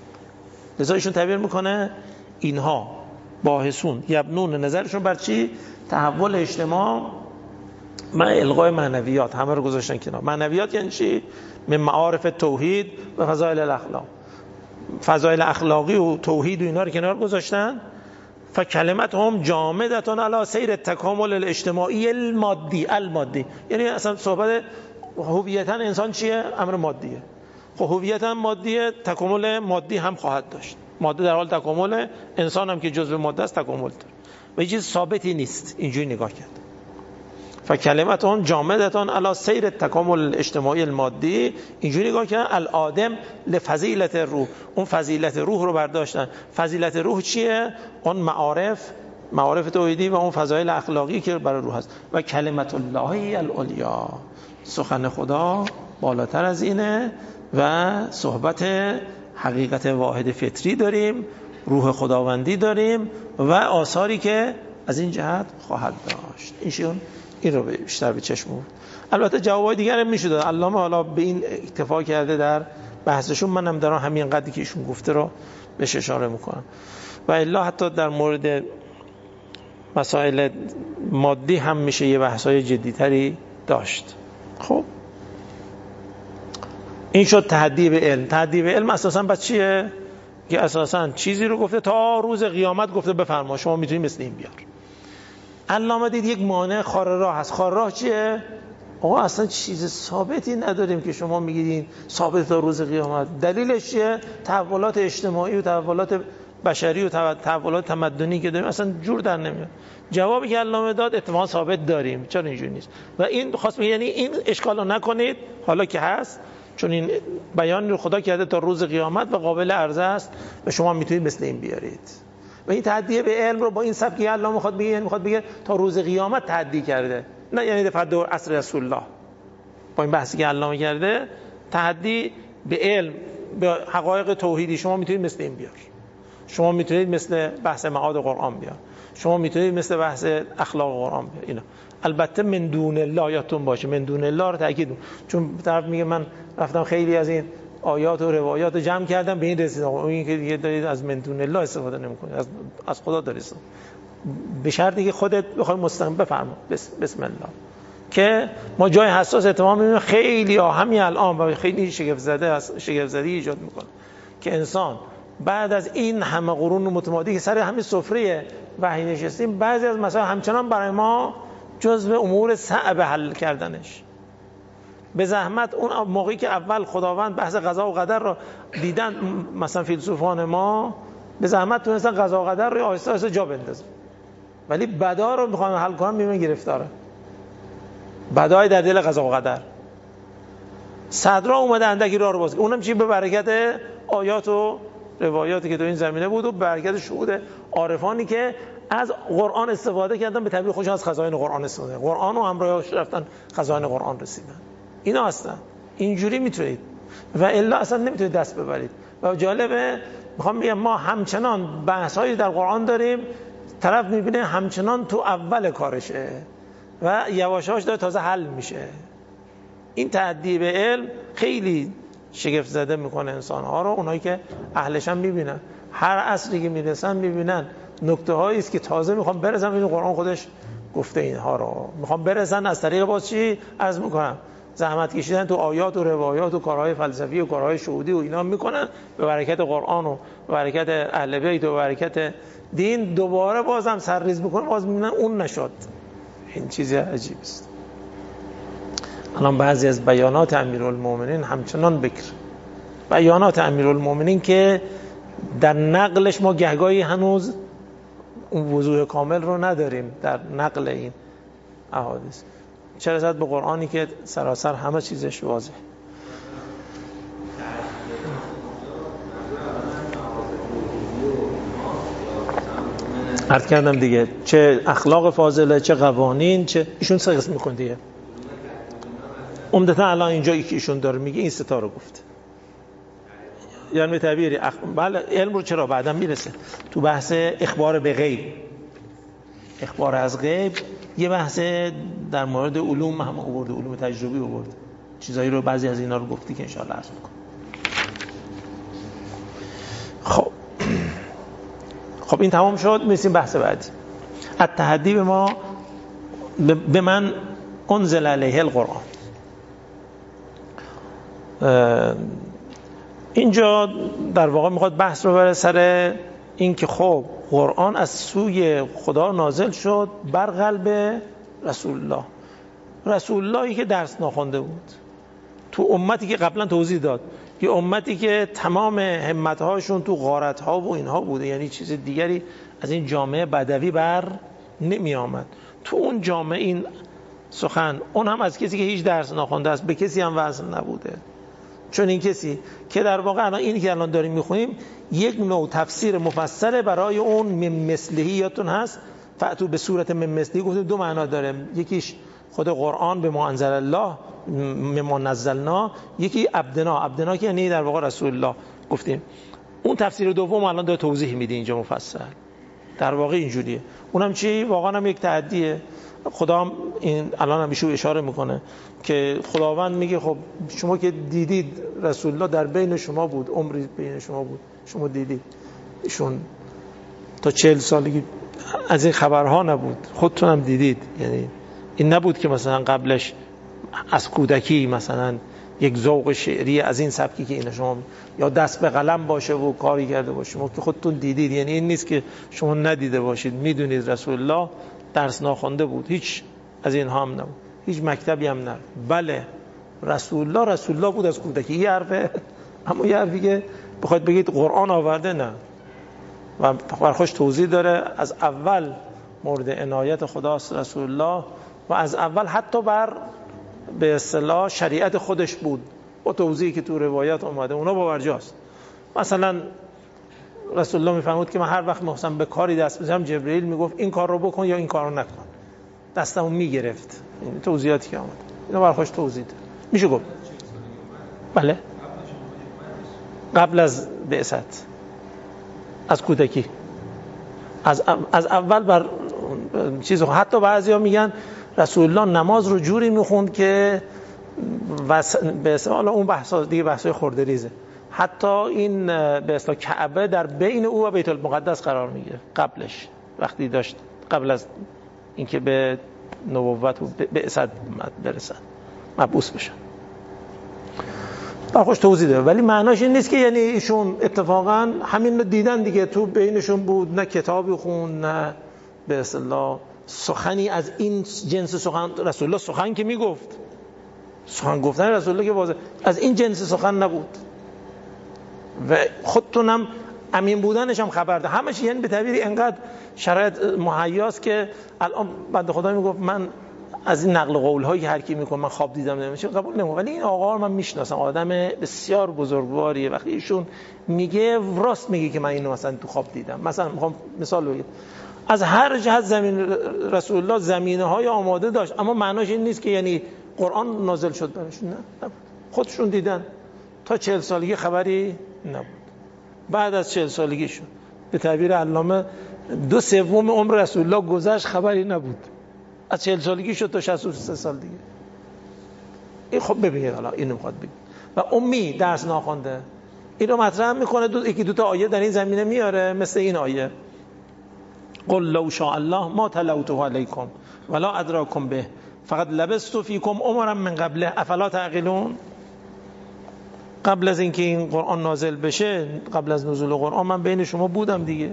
Speaker 2: لذا ایشون تعبیر میکنه اینها باحثون یبنون نظرشون بر چی؟ تحول اجتماع مع الغاء معنویات. همه رو گذاشتن کنار. معنویات یعنی چی؟ من معارف توحید و فضائل الاخلاق. فضائل اخلاقی و توحید و اینا رو کنار گذاشتن. فکلمتهم جامدة علی سیر تکامل الاجتماعی المادی. یعنی اصلا صحبت هویتا انسان چیه؟ امر مادیه. خب هویتا مادیه، تکامل مادی هم خواهد داشت. ماده در حال تکامل، انسان هم که جزء ماده است تکامل داره و هیچ چیز ثابتی نیست. اینجوری نگاه کرد. فکلمتون جامدتون علی سیر تکامل اجتماعی المادی. اینجوری نگاه کردن الادم لفضیلت روح، اون فضیلت روح رو برداشتن. فضیلت روح چیه؟ اون معارف توحیدی و اون فضایل اخلاقی که برای روح هست. و کلمت الله العلیا، سخن خدا بالاتر از اینه و صحبت حقیقت واحد فطری داریم، روح خداوندی داریم و آثاری که از این جهت خواهد داشت. این رو بیشتر به چشم بود. البته جوابای دیگر هم میشه داد. علامه حالا به این اکتفا کرده در بحثشون، منم در همین قدری که ایشون گفته رو بهش اشاره میکنم. و الا حتی در مورد مسائل مادی هم میشه یه بحثای جدیتری داشت. خب این شد تحدی به علم. تحدی به علم اساساً بس چیه؟ که اساساً چیزی رو گفته تا روز قیامت گفته بفرما شما میتونید مثل این بیار. علامه دید یک مانع خار راه هست. خار راه چیه؟ آقا اصلا چیز ثابتی نداریم که شما میگید ثابت تا روز قیامت. دلیلش چیه؟ تحولات اجتماعی و تحولات بشری و تحولات تمدنی که داریم اصلا جور در نمیاد. جوابی که علامه داد اتفاقا ثابت داریم. چرا اینجوری نیست؟ و این خاص یعنی این اشکال رو نکنید حالا که هست، چون این بیان رو خدا کرده تا روز قیامت و قابل عرضه است و شما میتونید مثل این بیارید. و این تحدی به علم رو با این سبکی علامه میخواد بگه تا روز قیامت تحدی کرده، نه یعنی در دور عصر رسول الله. با این بحثی که علامه کرده تحدی به علم، به حقایق توحیدی، شما میتونید مثل این بیار، شما میتونید مثل بحث معاد قرآن بیار، شما میتونید مثل بحث اخلاق قرآن بیار. اینا البته من دون الله یادتون باشه، من دون الله رو تاکید، چون طرف میگه من رفتم خیلی از این آیات و روایات رو جمع کردم به این رسیدم. این که دیگه دارید از من دون الله استفاده نمی‌کنید، از خدا دارید، به شرطی که خودت بخوای مستقیم بفرما بسم الله. که ما جای حساس اعتماد می‌بینیم خیلی همین الان و خیلی شگفت زده ایجاد می‌کنه که انسان بعد از این همه قرون متمادی که سر همین سفره وحی نشستیم، بعضی از مسائل همچنان برای ما جزو امور صعب حل کردنش. به زحمت اون موقعی که اول خداوند بحث قضا و قدر رو دیدن، مثلا فیلسوفان ما به زحمت تونستن قضا و قدر رو آهسته آهسته جا بندازن، ولی بدا رو میخوان حل کنن میبینن گرفتاره. بدای در دل قضا و قدر. صدرا اومده اندکی راه رو باز، اونم چی؟ به برکت آیات و روایاتی که تو این زمینه بود و به برکت شهود عارفانی که از قرآن استفاده کردن، به تعبیر خودشون از خزائن قرآن استفاده، قرآن و همراهش رفتن خزائن قرآن رسیدن. اینا هستن. اینجوری میتونید و الا اصلا نمیتونید دست ببرید. و جالبه میخوام بگم ما همچنان بحثایی در قرآن داریم، طرف میبینه همچنان تو اول کارشه و یواشاش داره تازه حل میشه. این تعدی به علم خیلی شگفت زده میکنه انسانها رو. اونایی که اهلش هم میبینن، هر عصری که میرسن میبینن نکته هایی است که تازه میخوام برسن. این قرآن خودش گفته اینها رو میخوام برسن از طریق باز چی عرض میکنم، زحمت کشیدن تو آیات و روایات و کارهای فلسفی و کارهای شهودی و اینا میکنن. به برکت قرآن و به برکت اهل بیت و به برکت دین دوباره بازم سرریز میکنه، باز میبینن اون نشد. این چیز عجیب است. الان بعضی از بیانات امیرالمومنین همچنان بکر، بیانات امیرالمومنین که در نقلش ما گهگاهی هنوز اون وضوح کامل رو نداریم در نقل این احادیث، چه رسد به قرآنی که سراسر همه چیزش واضح. عرض کردم دیگه، چه اخلاق فاضله، چه قوانین، چه ایشون سه قسم میکنه دیگه. عمدتا الان اینجا که ایشون داره میگه این ستا رو گفت، یعنی به تعبیری بله علم رو چرا بعدا میرسه تو بحث اخبار به غیب، اخبار از غیب یه بحث در مورد علوم هم آورده، علوم تجربی آورده، چیزایی رو بعضی از اینا رو گفتی که ان شاءالله عرض میکنم. خب این تمام شد، میرسیم بحث بعدی. التحدی به ما به من انزل علیه القرآن. اینجا در واقع میخواد بحث رو بره سر این که خب قرآن از سوی خدا نازل شد بر قلب رسول الله، رسول اللهی که درس ناخوانده بود، تو امتی که قبلا توضیح داد، یه امتی که تمام همتهاشون تو غارتها و اینها بوده، یعنی چیز دیگری از این جامعه بدوی بر نمی آمد. تو اون جامعه این سخن، اون هم از کسی که هیچ درس نخونده است، به کسی هم وصل نبوده. چون این کسی که در واقع الان اینی که الان داریم میخونیم یک نوع تفسیر مفصل برای اون مثلهی یادتون هست فأتو به صورت مثلهی گفتیم دو معنا داره، یکیش خود قرآن به ما انزل الله مما نزلنا، یکی عبدنا که یعنی در واقع رسول الله گفتیم. اون تفسیر دوم الان داره توضیح میده اینجا مفصل. در واقع اینجوریه. اونم چی؟ واقعا هم یک تعدیه. خدا هم این الان هم ایشو اشاره میکنه که خداوند میگه خب شما که دیدید رسول الله در بین شما بود، عمری بین شما بود، شما دیدید ایشون تا 40 سالگی از این خبرها نبود، خودتون هم دیدید. یعنی این نبود که مثلا قبلش از کودکی مثلا یک ذوق شعری از این سبکی که این شما یا دست به قلم باشه و کاری کرده باشه، شما که خودتون دیدید. یعنی این نیست که شما ندیده باشید، میدونید رسول الله درس ناخونده بود، هیچ از اینها هم نبود، هیچ مکتبی هم نبود. بله رسول الله بود از کودکی. یه حرفه، اما یه حرفی که بخواید بگید قرآن آورده نه. و برخوش توضیح داره از اول مورد عنایت خداست رسول الله و از اول حتی بر به اصطلاح شریعت خودش بود با توضیحی که تو روایات اومده، اونا باورجاست. مثلا رسول الله میفهمود که من هر وقت می‌خواستم به کاری دست بزنم جبرئیل میگفت این کار رو بکن یا این کار رو نکن، دستمو میگرفت. این توضیحاتی که اومده اینا برخوش توضیح داره. میشه گفت بله قبل از بعثت، از کودکی، از اول بر چیزو. حتی بعضیا میگن رسول الله نماز رو جوری میخوند که به اصطلاح اون بحثا دیگه بحثای خورده ریزه، حتی این به اصطلاح کعبه در بین او و بیت المقدس قرار میگیره قبلش، وقتی داشت قبل از اینکه به نبوت و بعثت برسن مبعوث بشن. برخوش توضیح داره. ولی معناش این نیست که یعنی ایشون اتفاقا همین رو دیدن دیگه، تو بینشون بود، نه کتابی خون، نه به اصطلاح سخنی از این جنس سخن. رسول الله سخن که میگفت، سخن گفتن رسول الله که واضح از این جنس سخن نبود و خودتونم امین بودنش هم خبر ده. همش یعنی به تعبیری انقدر شرایط مهیاست که الان بنده خدا میگفت من از این نقل قول هایی که هر کی میکنه من خواب دیدم نمیشه قبول نمیکنم. ولی این آقا رو من میشناسم، آدم بسیار بزرگواریه. وقتی ایشون میگه راست میگه که من اینو مثلا تو خواب دیدم. مثلا میخوام مثال بگم، از هر جهت زمین رسول الله زمینه های آماده داشت، اما معناش این نیست که یعنی قرآن نازل شد براشون، نه خودشون دیدن. تا 40 سالگی خبری نبود. بعد از 40 سالگی شد، به تعبیر علامه 2/3 عمر رسول الله گذشت خبری نبود. از 40 سالگی شد تا 63 سال دیگه. این خب ببینید حالا اینو میخواد بگه. و امی درس ناخونده اینو مطرح میکنه، یکی دو تا آیه در این زمینه میاره، مثل این آیه قل لو شاء الله ما تلوته علیکم ولا ادراکم به فقط لبثت فیکم عمرا من قبله افلا تعقلون. قبل از اینکه این قرآن نازل بشه، قبل از نزول قرآن من بین شما بودم دیگه،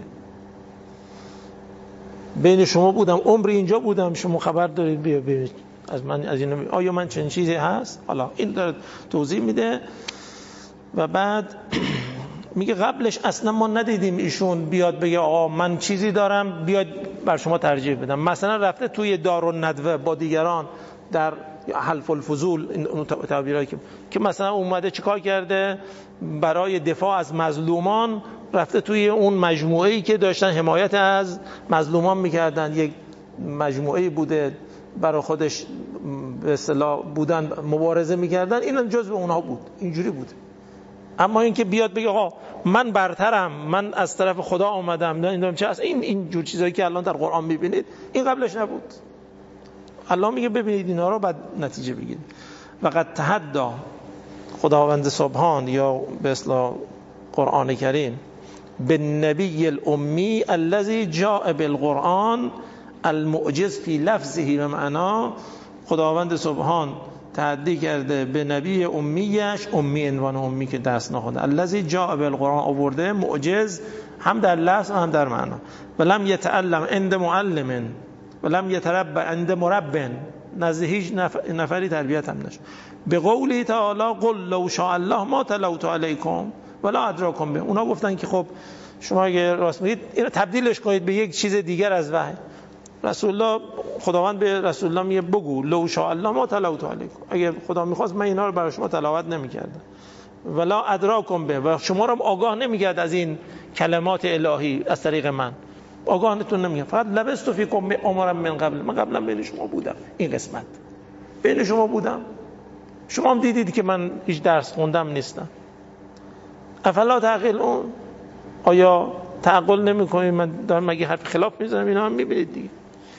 Speaker 2: بین شما بودم، عمری اینجا بودم، شما خبر دارید ببینید از من، از این آیا من چنین چیزی هست؟ حالا این داره توضیح میده. و بعد میگه قبلش اصلا ما ندیدیم ایشون بیاد بگه آقا من چیزی دارم بیاد بر شما ترجیح بدم. مثلا رفته توی دارالندوه با دیگران در حلف الفضول، این تعبیرایی که مثلا اومده چیکار کرده برای دفاع از مظلومان، رفته توی اون مجموعه‌ای که داشتن حمایت از مظلومان میکردن، یک مجموعه‌ای بوده برای خودش به اصطلاح بودن مبارزه میکردن، اینم جزء اونها بود، اینجوری بود. اما اینکه بیاد بگه آقا من برترم، من از طرف خدا آمدم، نه این چه است، این جور چیزایی که الان در قرآن میبینید این قبلش نبود. الله میگه ببینید اینا رو بعد نتیجه بگیرید. وقد تحدى خداوند سبحان یا به اصطلاح قرآن کریم بالنبی الامی الذی جاء بالقرآن المعجز فی لفظه و معنا. خداوند سبحان تحدی کرده به نبی امیش، امی عنوان امی که دست نخونده، الذی جاء بالقرآن آورده، معجز هم در لفظ هم در معنا. ولم یتعلم عند معلم ولم یتربى عند مرب، نزد هیچ نفری تربیت هم نشد. به قولی تعالی قل لو شاء الله ما تلوت علیکم ولا ادراکم به. اونا گفتن که خب شما اگه راست میگید اینو تبدیلش کنید به یک چیز دیگر از وحی. رسول الله خداوند به رسول الله میگه بگو لو شاء الله ما تلوت علیکم، اگه خدا میخواست من اینا رو برای شما تلاوت نمیکردم. ولا ادراکم به، و شما رو آگاه نمیکرد از این کلمات الهی از طریق من، آگاهتون نمیکرد. فقط لبست فیکم عمرا من قبل، من قبلا بین شما بودم، این قسمت بین شما بودم، شما هم دیدید که من هیچ درس خوندم نیستم. افلا تعقلون، آیا تعقل نمی‌کنید؟ من دارم مگه حرف خلاف میزنم؟ اینا هم میبینید دیگه.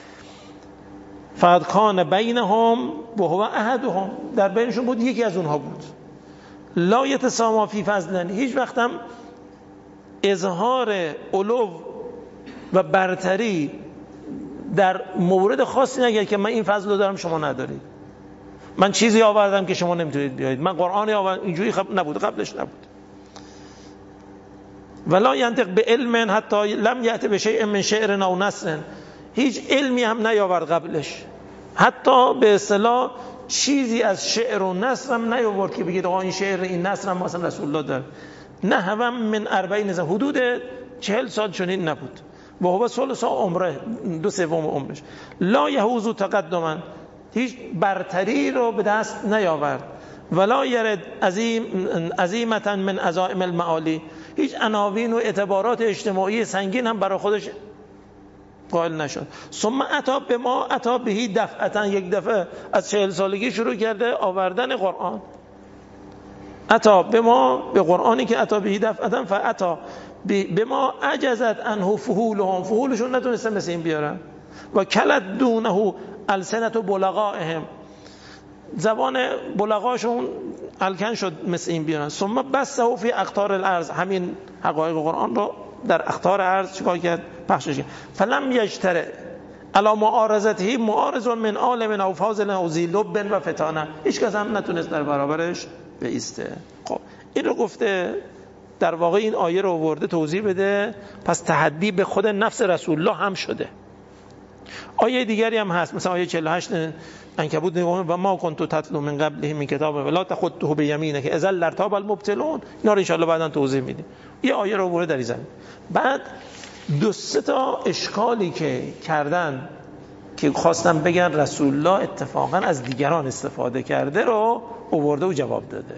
Speaker 2: فقط کان بینهم و هو احدهم، در بینشون بود، یکی از اونها بود. لا یتساما فی فضل، هیچ وقت هم اظهار علو و برتری در مورد خاصی نگه که من این فضل رو دارم شما ندارید، من چیزی آوردم که شما نمیتونید بیارید، من قرآنی آوردم، اینجوری نبود، قبلش نبود. ولا ینطق به علم حتی لم یأت بشیء من شعر او نثر، هیچ علمی هم نیاورد قبلش، حتی به اصطلاح چیزی از شعر و نثر هم نیاورد که بگید آقا این شعر این نثر هم مثلا رسول الله داره. نه هم من 40 سال، حدود 40 سال چنین نبود. و هو ثلث عمره، 2/3 عمرش. لا یحوز تقدما، هیچ برتری رو به دست نیاورد. ولا یرد عظیمتا من عزائم المعالی، هیچ عناوین و اعتبارات اجتماعی سنگین هم برای خودش قائل نشد. ثم اتی به ما اتی بهی دفعتا، یک دفعه از 40 سالگی شروع کرده آوردن قرآن. اتی به ما، به قرآنی که اتی بهی دفعتا، فاتی به ما عجزت عنه فهولهم، فهولشون نتونستن مثل این بیارن. و کلت دونه السنت بلغائهم، زبان بلغاشون الکن شد مثل این بیارن. ثم بثه فی اقطار الارض، همین حقایق قرآن رو در اقطار ارض چیکار کرد؟ پخشش کرد. فلم یجترئ علی معارضته معارض من عالم او فاضل او ذی لب و فتانه، هیچ کس هم نتونست در برابرش بایسته. خب این رو گفته، در واقع این آیه رو آورده توضیح بده، پس تحدی به خود نفس رسول الله هم شده. آیه دیگری هم هست، مثلا آیه 48 عنکبوت نگاه و ما کنت تتلو من قبله من کتاب ولا تخطه بیمینک اذا لارتاب المبطلون، اینا رو ان شاء الله بعداً توضیح میدیم. یه آیه رو آورده در این زمین. بعد 2-3 تا اشکالی که کردن که خواستم بگن رسول الله اتفاقا از دیگران استفاده کرده رو آورده و جواب داده.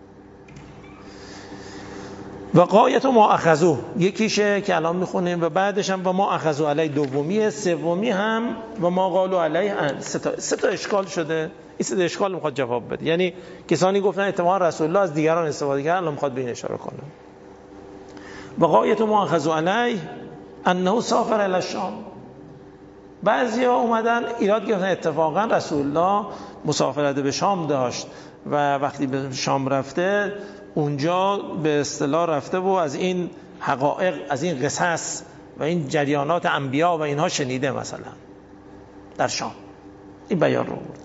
Speaker 2: و قایت ما اخذو یکیشه که الان میخونیم، و بعدش هم و ما اخذو علی دومیه، سومی هم و ما قالوا علیه. 3 تا اشکال شده. این 3 تا اشکال میخواد جواب بده. یعنی کسانی گفتن اتفاقا رسول الله از دیگران استفاده کرد، الان میخواد به این اشاره کنه. و قایت ما اخذو علیه انه سافر الی الشام، بعضیا اومدن ایراد گرفتن اتفاقا رسول الله مسافرت به شام داشت و وقتی به شام رفته اونجا به اصطلاح رفته و از این حقایق، از این قصص و این جریانات انبیا و اینها شنیده، مثلا در شام این بیان رو برد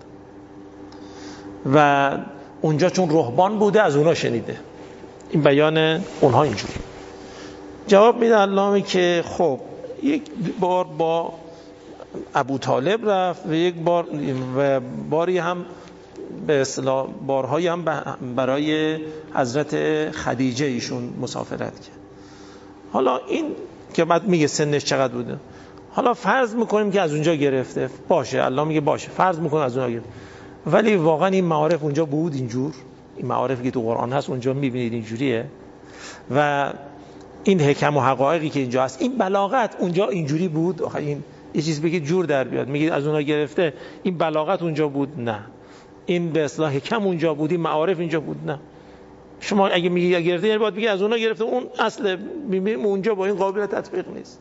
Speaker 2: و اونجا چون رهبان بوده از اونها شنیده. این بیان اونها اینجوری. جواب میده علامه که خب یک بار با ابو طالب رفت و یک بار و باری هم به اصطلاح بارهایی هم برای حضرت خدیجه ایشون مسافرت کرد. حالا این که بعد میگه سنش چقدر بوده، حالا فرض میکنیم که از اونجا گرفته، باشه، الله میگه باشه، فرض میکنیم از اونجا گرفته، ولی واقعا این معارف اونجا بود اینجور؟ این معارفی که تو قرآن هست اونجا میبینید اینجوریه؟ و این حکم و حقایقی که اینجا هست، این بلاغت اونجا اینجوری بود؟ آخه این یه چیز بگید جور در بیاد، میگید از اونها گرفته، این بلاغت اونجا بود؟ نه. این به اصطلاح حکم اونجا بود، این معارف اینجا بود؟ نه. شما اگه میگی گرفته یعنی باید بگی از اونها گرفته، اون اصل میبینیم اونجا با این قابل تطبیق نیست.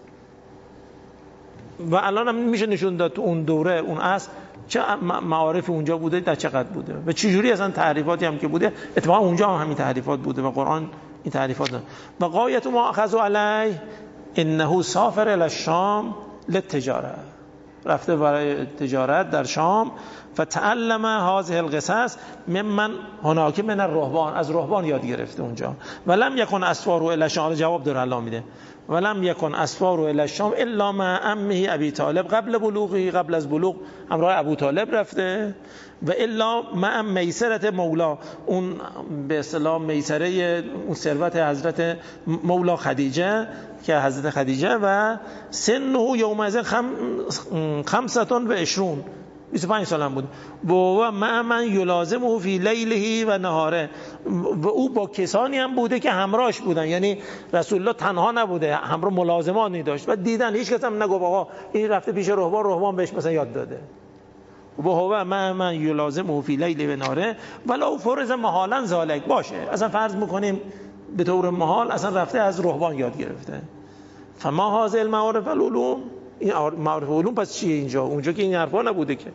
Speaker 2: و الان هم میشه نشون داد تو اون دوره اون اصل چه معارف اونجا بوده، در چقدر بوده و چه جوری اصلا تعریفاتی هم که بوده، اتفاقا اونجا هم همین تعریفات بوده و قرآن این تعریفات داره. و قایت ما اخذوا علیه انه سافر الی الشام للتجاره، رفته برای تجارت در شام. فتعلم هذه القصص ممن هناك من الرهبان، از رهبان یاد گرفته اونجا. ولم یکن اسفار الی الشام، جواب داره الله میده، ولم یکن اسفار الی الشام الا مع عمه ابی طالب قبل بلوغی، قبل از بلوغ همراه ابو طالب رفته، و الا مع میسرت مولا، اون به اصطلاح میسره اون ثروت حضرت مولا خدیجه که حضرت خدیجه، و سنه یومئذ 25 25 سال هم بود. و مع من یلازمه فی لیله و نهاره، و او با کسانی هم بوده که همراهش بودن، یعنی رسول الله تنها نبوده، همراه ملازمانی داشت و دیدن هیچ کس هم نگفت آقا این رفته پیش رهبان بهش مثلا یاد داده. و هو مع من یلازمه فی لیله و نهاره ولو فرض محالا ذالک، باشه اصلا فرض میکنیم به طور محال اصلا رفته از رهبان یاد گرفته. فما هذه المعارف العلوم، این معارف علوم پس چیه اینجا؟ اونجا که این حرفا نبوده که.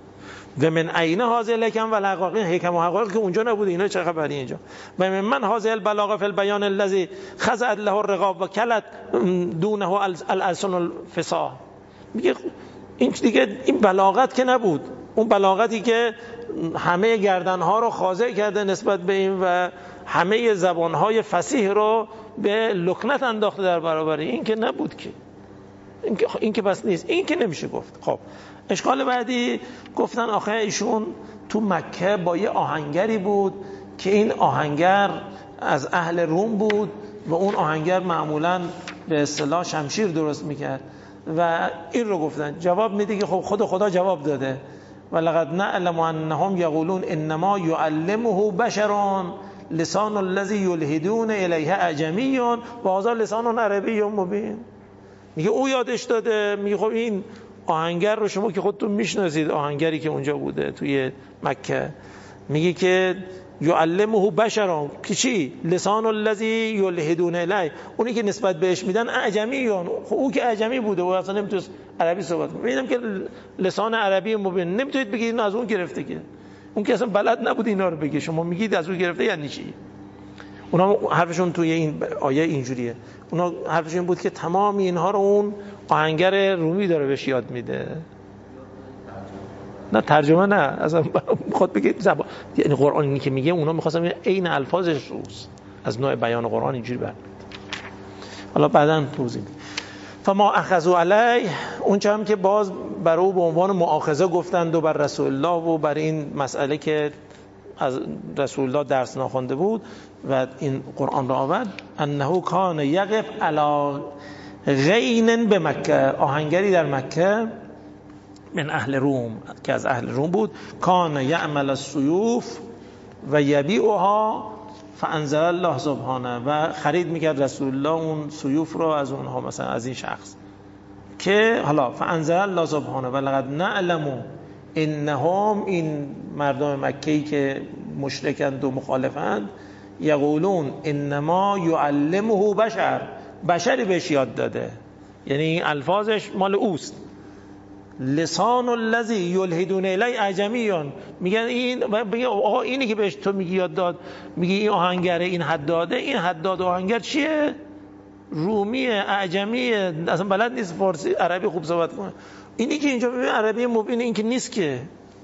Speaker 2: و من عین هذه الحکم و الحقایق، حکم و حقایق که اونجا نبوده، اینا چه خبری اینجا؟ و من هذه البلاغه فی البیان الذی خضعت له الرقاب و کلت دونه الالسن الفصاح. میگه این دیگه این بلاغت که نبود، اون بلاغتی که همه گردنها رو خاضع کرده نسبت به این و همه زبانهای فصیح رو به لکنت انداخته در برابر این که نبود که. این که بس نیست، این که نمیشه گفت. خب اشکال بعدی گفتن آخه ایشون تو مکه با یه آهنگری بود که این آهنگر از اهل روم بود و اون آهنگر معمولاً به اصطلاح شمشیر درست میکرد و این رو گفتن. جواب میده که خب خدا جواب داده ولقد نعلم انهم یقولون انما يعلمه بشر لسان الذي يلحدون الیه اعجمی و هذا لسان عربی مبین. میگه او یادش داده. میگه خب این آهنگر رو شما که خودتون میشناسید، آهنگری که اونجا بوده توی مکه، میگه که یعلمه بشر که چی؟ لسان الذی یلحدون الیه، اونی که نسبت بهش میدن اعجمیون. خب او که اعجمی بوده و اصلا نمیتونه عربی صحبت کنه. میگم که لسان عربی مبین، نمیتونید بگید اینو از اون گرفته، که اون که اصلا بلد نبود اینا رو بگه، شما میگید از اون گرفته یعنی چی؟ اونا حرفشون توی این آیه اینجوریه. اونا حرفشون بود که تمام اینها رو اون آهنگر رومی داره بهش یاد میده. نه ترجمه نه، اصلا خود بگید زبان، یعنی قرآن اینی که میگه اونا می‌خواستن عین الفاظش روست از نوع بیان قرآن اینجوری برد. حالا بعداً توضیح میدم. فما اخذوا علیه، اون چه هم که باز برای او به عنوان مؤاخذه گفتند و بر رسول الله و بر این مسئله که از رسول الله درس ناخوانده بود و این قرآن را آورد، انه کان یقف علی غین به مکه، آهنگری در مکه من اهل روم که از اهل روم بود، کان یعمل السیوف و یبیعها فانزل الله سبحانه، و خرید میکرد رسول الله اون سیوف رو از اونها، مثلا از این شخص که حالا فانزل الله سبحانه ولقد نعلم انهم، این مردم مکه‌ای که مشرکند و مخالفند، یقولون انما یعلمه بشر، بشری بهش یاد داده، یعنی این الفاظش مال اوست. لسان الذی یلحدون الی اعجمیون، میگن این آقا اینی که بهش تو میگی یاد داد، میگی این آهنگره، این حداده، این حداد آهنگر چیه؟ رومیه، اعجمیه، اصلا بلد نیست فارسی عربی خوب صحبت کنه. اینی که اینجا ببین عربی مبین این که نیست که.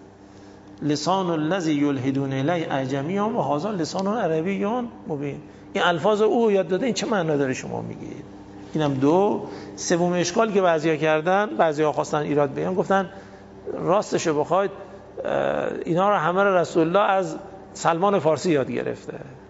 Speaker 2: لسان الذی یلحدون الی اعجمیون و هذا لسان عربی مبین، این الفاظ او یاد داده، این چه معنا داره شما میگید؟ اینم دو. سوم اشکال که بعضیا کردن، بعضیا خواستن ایراد بگیرن، گفتن راستشو بخواید اینا رو همه رسول الله از سلمان فارسی یاد گرفته.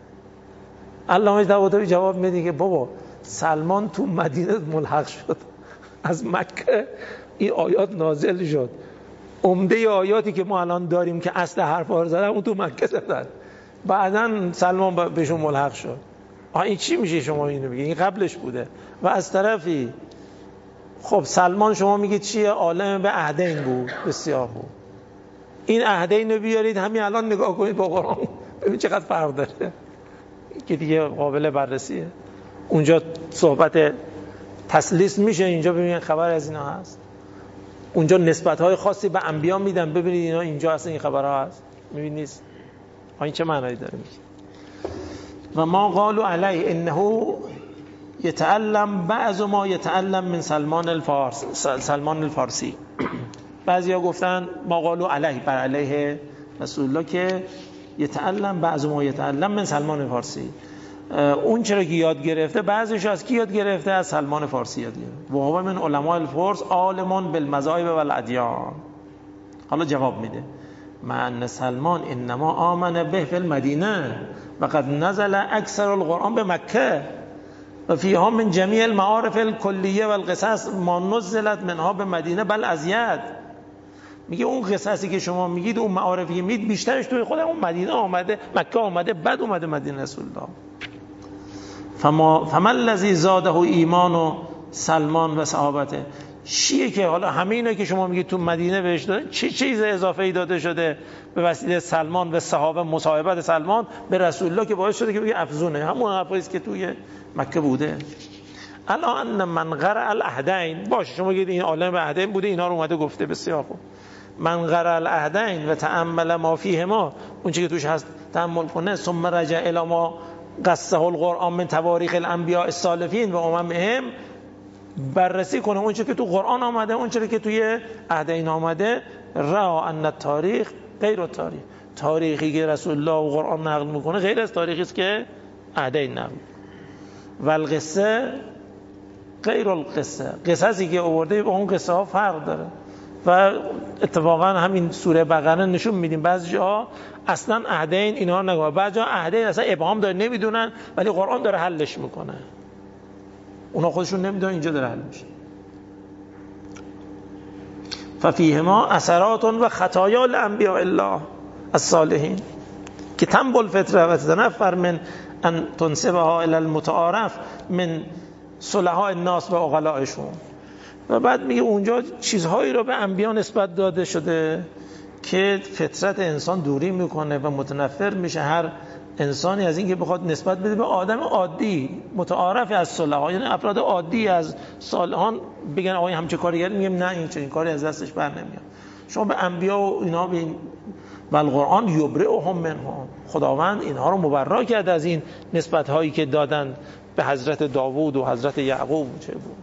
Speaker 2: علامه طباطبایی جواب میده که بابا سلمان تو مدینه ملحق شد، از مکه این آیات نازل شد، عمده آیاتی که ما الان داریم که اصل حرفا رو زدن اون تو مکه زدن، بعدن سلمان بهشون ملحق شد. این چی میشه شما اینو بگید؟ این قبلش بوده. و از طرفی خب سلمان شما میگید چیه؟ عالم به عهدین بود، بسیار خوب. این عهدین رو بیارید همین الان نگاه کنید با قرآن، ببین چقدر فرق داره که دیگه قابل بررسیه. اونجا صحبت تسلیس میشه، اینجا ببینید خبر از اینا هست. اونجا نسبت‌های خاصی به انبیا میدن، ببینید اینا اینجا اصلا این خبرها هست، میبینید این چه معنایی داره میشه. و ما قالوا علیه انه یتعلم بعض ما یتعلم من سلمان الفارسی. بعضیا گفتن ما قالوا علیه، بر علیه رسول الله، که یتعلم بعض ما یتعلم من سلمان الفارسی. اون چرا که یاد گرفته بعضیش از کی یاد گرفته؟ از سلمان فارسی یاد گرفته. و هو من علماء الفرس عالم بالمذاهب والادیان. حالا جواب میده من سلمان انما آمن به فی المدینه و قد نزل اکثر القرآن به مکه و فیها من جمیع المعارف الکلیه والقصص ما نزلت منها به مدینه بل ازید. میگه اون قصصی که شما میگید، اون معارفی که میگید، بیشترش توی خود اون مدینه آمده، مکه آمده، بعد اومده مدینه رسول الله. فما الذی زاده ایمان و سلمان و صحابته. چیه که حالا همه اینا که شما میگید تو مدینه بهش داده، چه چیز اضافه ای داده شده به وسیله سلمان و صحابه، مصاحبت سلمان به رسول الله که باعث شده که بگه افزونه همون حرفایی که توی مکه بوده. الا ان من قرأ العهدین، باشه شما میگید این عالم به عهدین بوده، اینا رو اومده گفته، بسیار خوب. من قرأ العهدین و تأمل ما فیهما، اون چیزی که توش هست تأمل کنه، ثم رجع الی ما قصه القرآن من تواریخ الانبیاء السالفین و اممهم، بررسی کنه اون چیزی که تو قرآن آمده، اون چیزی که توی عهدین آمده، را ان التاریخ غیر التاریخ، تاریخی که رسول الله و قرآن نقل میکنه غیر از تاریخی است که عهدین نقل، و القصه غیر القصه، قصصی که آورده با اون قصه ها فرق داره. و اتفاقا همین سوره بقره نشون میدیم بعضی جا اصلا عهدین اینا رو نگاه، بعضی جا عهدین اصلا ابهام داره نمیدونن، ولی قرآن داره حلش میکنه، اونا خودشون نمیدونن اینجا داره حل میشه. ففیهما اثرات و خطایا الانبیاء الله الصالحین که تنبل الفطره و تتنفر من ان تنسبها الى المتعارف من صلحاء الناس و عقلائشون. و بعد میگه اونجا چیزهایی رو به انبیا نسبت داده شده که فطرت انسان دوری میکنه و متنفر میشه هر انسانی از این که بخواد نسبت بده به آدم عادی متعارف از صلحا، یعنی افراد عادی از صالحان، بگن آقای همچه کاری کرد، میگم نه این چنین کاری از دستش بر نمیاد. شما به انبیا و اینا ببین، و القرآن یبرئهم منهم، خداوند اینها رو مبرا کرد از این نسبت هایی که دادن به حضرت داوود و حضرت یعقوب چه بود.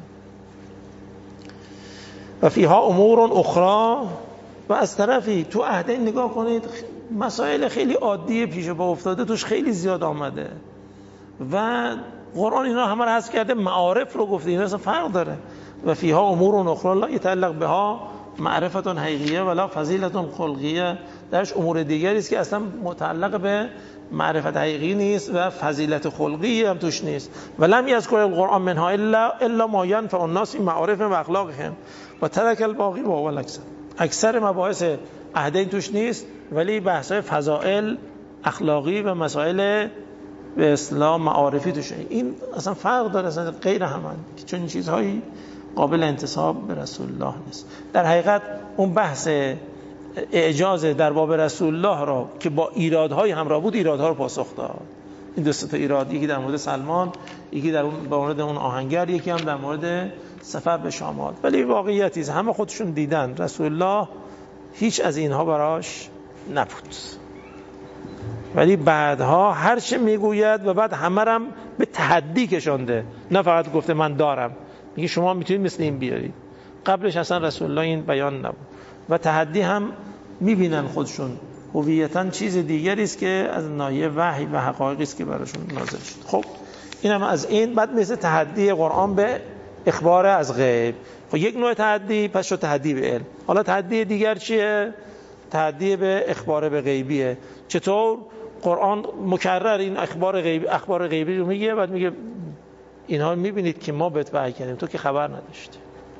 Speaker 2: و فیها امور اخرى، و از طرفی تو عهدین نگاه کنید مسائل خیلی عادی پیش پا افتاده توش خیلی زیاد آمده و قرآن اینا همه رو حذف کرده، معارف رو گفته، اینا اصلا فرق داره. و فیها امور اخرى لا یتعلق بها معرفت حقیقیه ولا فضیلت خلقیه، درش امور دیگری است که اصلا متعلق به معرفت حقیقی نیست و فضیلت خلقی هم توش نیست. ولم یذکر القرآن منها الا ما ينفع الناس فی معارف و اخلاقهم و ترک الباقی و هو الاکثر. اکثر مباحث عهدین توش نیست، ولی بحث‌های فضائل اخلاقی و مسائل به اصطلاح معارفی توشه. این اصلا فرق داره، اصلا غیر همان، چون این چیزهایی قابل انتساب به رسول الله نیست. در حقیقت اون بحث اعجاز در باب رسول الله را که با ایرادهای همراه بود، ایرادها رو پاسخ داد. این دو تا ایراد، یکی در مورد سلمان، یکی در مورد اون آهنگر، یکی هم در مورد سفر به شام. ولی واقعیتی همه خودشون دیدن رسول الله هیچ از اینها براش نبود، ولی بعدها هر چه میگوید و بعد همه هم به تحدی کشانده، نه فقط گفته من دارم، میگه شما میتونید مثل این بیارید. قبلش اصلا رسول الله این بیان نبود و تحدی هم میبینن خودشون هویتاً چیز دیگری است که از ناحیه وحی و حقایقی است که براشون نازل شد. خب اینم از این. بعد مثل تحدی قرآن به اخبار از غیب، خب یک نوع تحدی پس شد تحدی به علم. حالا تحدی دیگر چیه؟ تحدی به اخبار به غیبیه. چطور؟ قرآن مکرر این اخبار غیبی رو میگه، بعد میگه اینها میبینید که ما بهت وحی کردیم، تو که خبر نداشتی.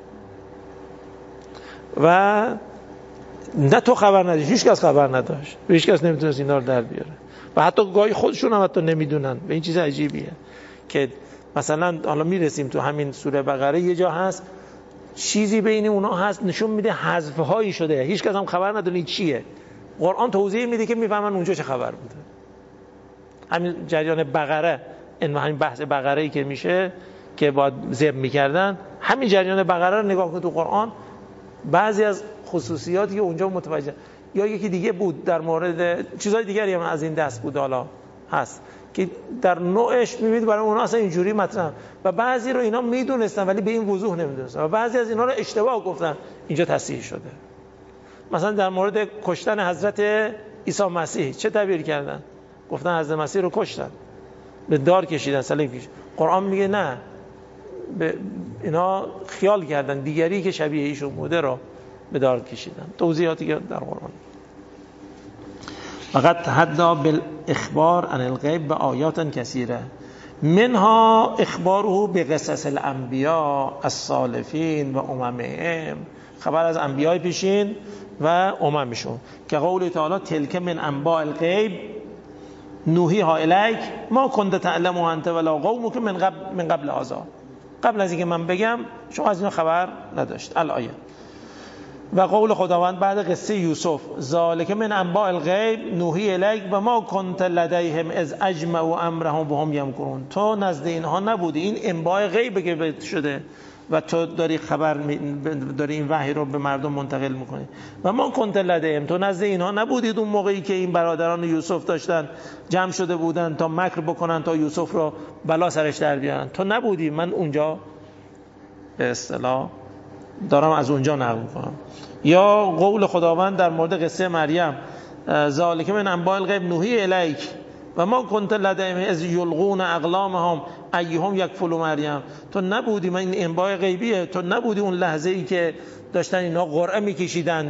Speaker 2: و نه تو خبر نداشت، هیچ کس خبر نداشت، هیچ کس نمیتونست اینا رو در بیاره و حتی گاهی خودشون هم حتی نمیدونن. و این چیز عجیبیه که مثلا حالا میرسیم تو همین سوره بقره یه جا هست چیزی بین اونا هست نشون میده حذف هایی شده، هیچ کس هم خبر ندونه چیه. قرآن توضیح میده که میفهمن اونجا چه خبر بوده. همین جریان بقره، این همین بحث بقره ای که میشه که باید ذبح میکردن، همین جریان بقره رو نگاه کن تو قرآن، بعضی از خصوصیاتی که اونجا متوجه، یا یکی دیگه بود در مورد چیزهای دیگری هم از این دست بود، حالا هست که در نوعش میبینید برای اونا اصلا اینجوری مطرح، و بعضی رو اینا میدونستن ولی به این وضوح نمیدونستن و بعضی از اینا رو اشتباه گفتن، اینجا تصحیح شده. مثلا در مورد کشتن حضرت عیسی مسیح چه تعبیر کردن؟ گفتن حضرت مسیح رو کشتن، به دار کشیدن، صلیب کشیدن. قرآن میگه نه، به اینا خیال کردن دیگری که شبیه ایشون بوده را به دار کشیدن. توضیحاتی که در قرآن. فقط حدا بالاخبار عن الغیب به آیات کثیره، منها اخباره به قصص الانبیاء السالفین و اممهم، خبر از انبیای پیشین و اممشون، که قول تعالی تلک من انباء الغیب نوحیها الیک ما کنت تعلم انت ولا قومک من قبل هذا، قبل از اینکه من بگم شما از اینا خبر نداشت. الآیه. و قول خداوند بعد قصه یوسف ذالک من انباء الغیب نوحی الیک و ما کنت لدیهم اذ اجمعوا امرهم و هم یمکرون، تو نزد اینها نبودی، این انباء غیبه که بهت شده و تو داری خبر داری این وحی رو به مردم منتقل میکنی. و ما کنت لدیهم، تو نزد اینها نبودید اون موقعی که این برادران یوسف داشتن جمع شده بودن تا مکر بکنن تا یوسف رو بلا سرش در بیارن، تو نبودی. من اونجا به اصطلاح دارم از اونجا نقل میکنم. یا قول خداوند در مورد قصه مریم ذالک من انباء الغیب نوحی الیک و ما کنت لدیهم اذ یلقون اقلامهم ایهم یکفل مریم، تو نبودی، من این انباء غیبیه، تو نبودی اون لحظه ای که داشتن اینا قرعه میکشیدن،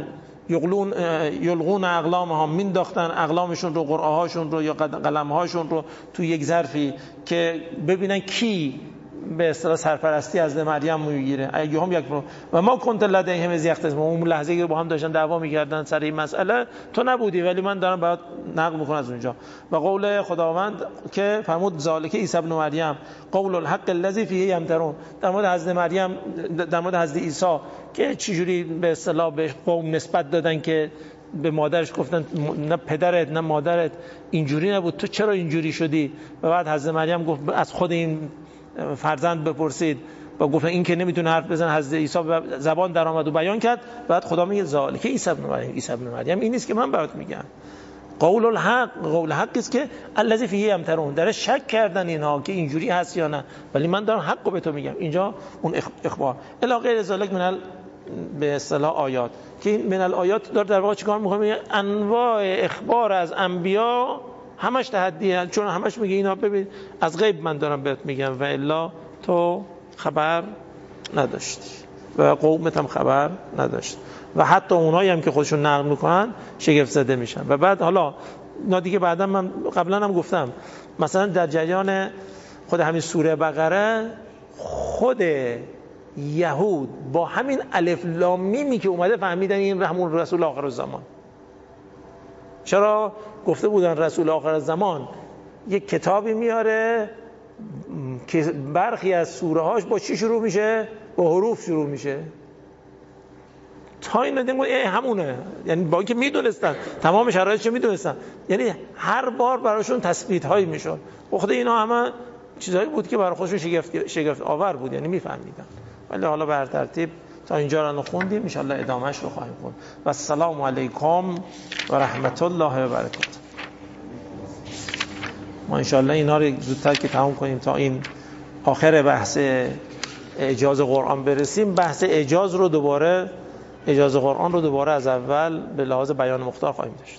Speaker 2: یلقون اقلامهم، مینداختن اقلامشون رو، قرعه هاشون رو یا قلم هاشون رو تو یک ظرفی که ببینن کی به اصطلاح سرپرستی از مریم میگیره. ایهم یک و ما کنت لدیهم اذ یختصمون، اون لحظه که با هم داشتن دعوا میکردن سر این مسئله تو نبودی، ولی من دارم برات نقل میکنم از اونجا. و قول خداوند که فرمود ذالک عیسی ابن مریم قول الحق الذی فیه یمترون، در مورد حضرت مریم، در مورد حضرت عیسی که چجوری به اصطلاح به قوم نسبت دادن که به مادرش گفتن نه پدرت نه مادرت اینجوری نبود، تو چرا اینجوری شدی؟ و بعد حضرت مریم گفت از خود این فرزند بپرسید و گفت این که نمیتونه حرف بزنه. حضرت عیسی زبان در آمد و بیان کرد. بعد خدا میگه ذالک عیسی ابن مریم، عیسی ابن مریم این نیست که من برات میگم، قول الحق، قول حق است که الذی فیه یمترون، در شک کردن اینها که اینجوری هست یا نه، ولی من دارم حقو به تو میگم. اینجا اون اخبار الی غیر ذالک من به اصطلاح آیات، که این من الآیات داره در واقع چیکار میکنه؟ انواع اخبار از انبیا همش تحدیه، چون همش میگه اینا ببین از غیب من دارم بهت میگم و الا تو خبر نداشتی و قومت هم خبر نداشت. و حتی اونایی هم که خودشون نقل میکنن شگفت زده میشن. و بعد حالا اینا دیگه بعدا من قبلا هم گفتم، مثلا در جریان خود همین سوره بقره خود یهود با همین الف لام میمی که اومده فهمیدن این همون رسول آخر الزمان. چرا؟ گفته بودن رسول آخر الزمان یک کتابی میاره که برخی از سوره هاش با چی شروع میشه؟ با حروف شروع میشه. تا این ندیم همونه، یعنی با اینکه میدونستن تمام شرایطش میدونستن، یعنی هر بار براشون تثبیت هایی میشد. خود اینا همه چیزایی بود که برای خودشون شگفت آور بود، یعنی میفهمیدن. ولی حالا به هر ترتیب تا اینجا رو خوندیم، ان شاء الله ادامهش رو خواهیم خوند. و السلام علیکم و رحمت الله و برکاته. ما ان شاء الله اینا رو زودتر که تمام کنیم تا این آخر بحث اعجاز قرآن برسیم، بحث اعجاز قرآن رو دوباره از اول به لحاظ بیان مختار خواهیم داشت.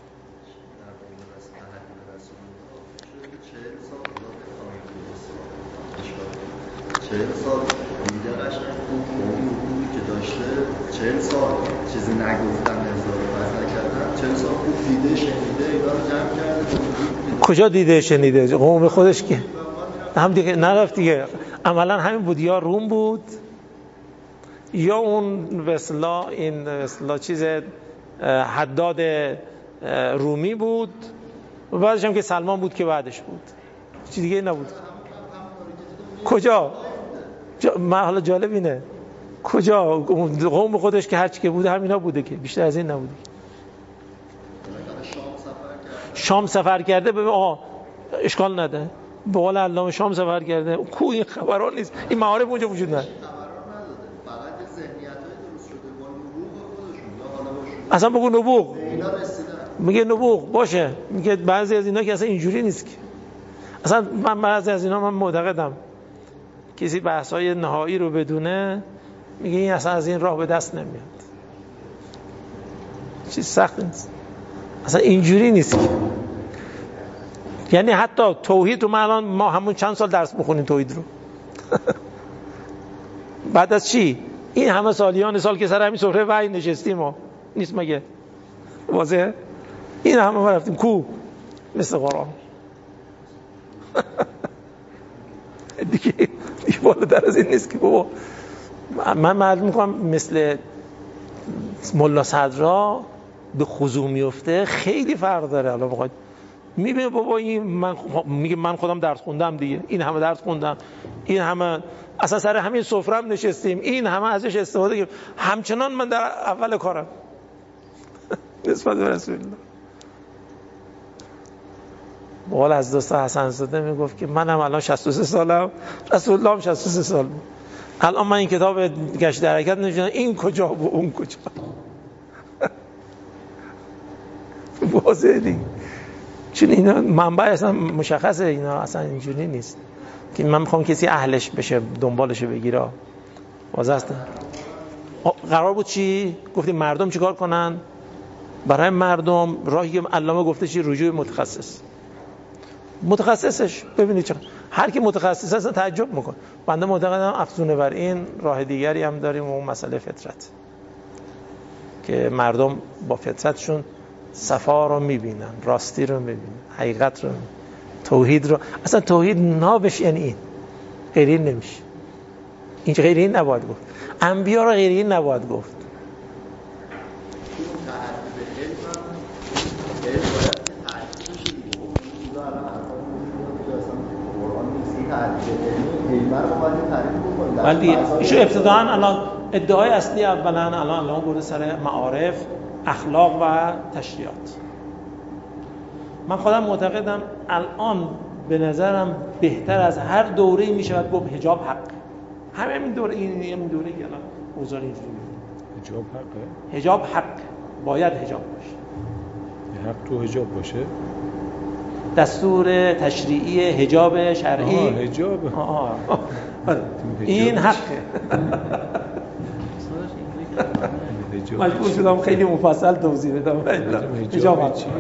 Speaker 3: چهل سال چیزی نگفتن، نظارت نکردن، 40 سال خوب دیده شنیده اینا رو جمع کرده.
Speaker 2: کجا دیده شنیده؟ قوم خودش که هم دیگه نرفت دیگه. عملا همین بود، یا روم بود یا اون به اصطلاح این به اصطلاح چیز حداد رومی بود و بعدش هم که سلمان بود که بعدش بود، چیز دیگه نبود. کجا؟ من حالا جالب اینه کجا قوم خودش که هرچی که بوده همینا بوده، که بیشتر از این نبوده. شام سفر کرده، ببین آقا اشکال نده، به قول علامه شام سفر کرده، کو این خبران نیست، این معارف اونجا وجود نداره. اصلا بگو نبوغ، میگه نبوغ باشه، میگه بعضی از اینا که اصلا اینجوری نیست. که اصلا من بعضی از اینا من معتقدم کسی بحث‌های نهایی رو بدونه میگه این اصلا از این راه به دست نمیاد، چیز سخت نیست، اصلا اینجوری نیست. که یعنی حتی توحید رو ما همون چند سال درس بخونیم توحید رو بعد از چی؟ این همه سالیان سال که سر همین سفره وحی نشستیم ما نیست مگه؟ واضحه؟ این همه ما رفتیم کو؟ مثل قرآن دیگه بالاتر از این نیست که بابا من معلوم میکنم مثل ملا صدرا به خضوع میفته خیلی فرق داره. الان بخواید میبینه بابا این میگه من خودم درس خوندم دیگه، این همه درس خوندم، این همه اصلا سر همین سفره هم نشستیم، این همه ازش استفاده کردیم، همچنان من در اول کارم نسبت به رسول الله. بقول از دوست حسن زاده میگفت که منم الان 63 سالم، رسول الله هم 63 سال بود. الان من این کتاب گشت در حرکت نشونم این کجا و اون کجا واضحه دیگه. چون اینا منبع اصلا مشخصه، اینا اصلا اینجوری نیست که من میخوام کسی اهلش بشه دنبالش بگیره. واضح است. قرار بود چی؟ گفتیم مردم چیکار کنن؟ برای مردم راهی که علامه گفته چی؟ رجوع متخصص. متخصصش ببینید چرا هر کی متخصص است تعجب میکنه. بنده معتقدم افزونه بر این راه دیگری هم داریم، اون مسئله فطرت، که مردم با فطرتشون صفا رو میبینن، راستی رو میبینن، حقیقت رو میبینن، توحید رو. اصلا توحید نابش یعنی این، غیر این نمیشه. اینجا غیر این نباید گفت، انبیا رو غیر این نباید گفت. ولی ایشو ابتداعا الان ادعای اصلی اولا الان برده سر معارف، اخلاق و تشریعات. من خودم معتقدم الان به نظرم بهتر از هر دوره‌ای میشود گفت حجاب حق. همین دوره این دوره که الان اوضاع اینجوری
Speaker 4: حجاب حقه؟
Speaker 2: حجاب حق، باید حجاب باشه.
Speaker 4: حق تو حجاب باشه؟
Speaker 2: دستور تشریعی حجاب شرعی.
Speaker 4: حجاب.
Speaker 2: این حقه. مجبور شدم خیلی مفصل توضیح بدم. حجاب حق چیه؟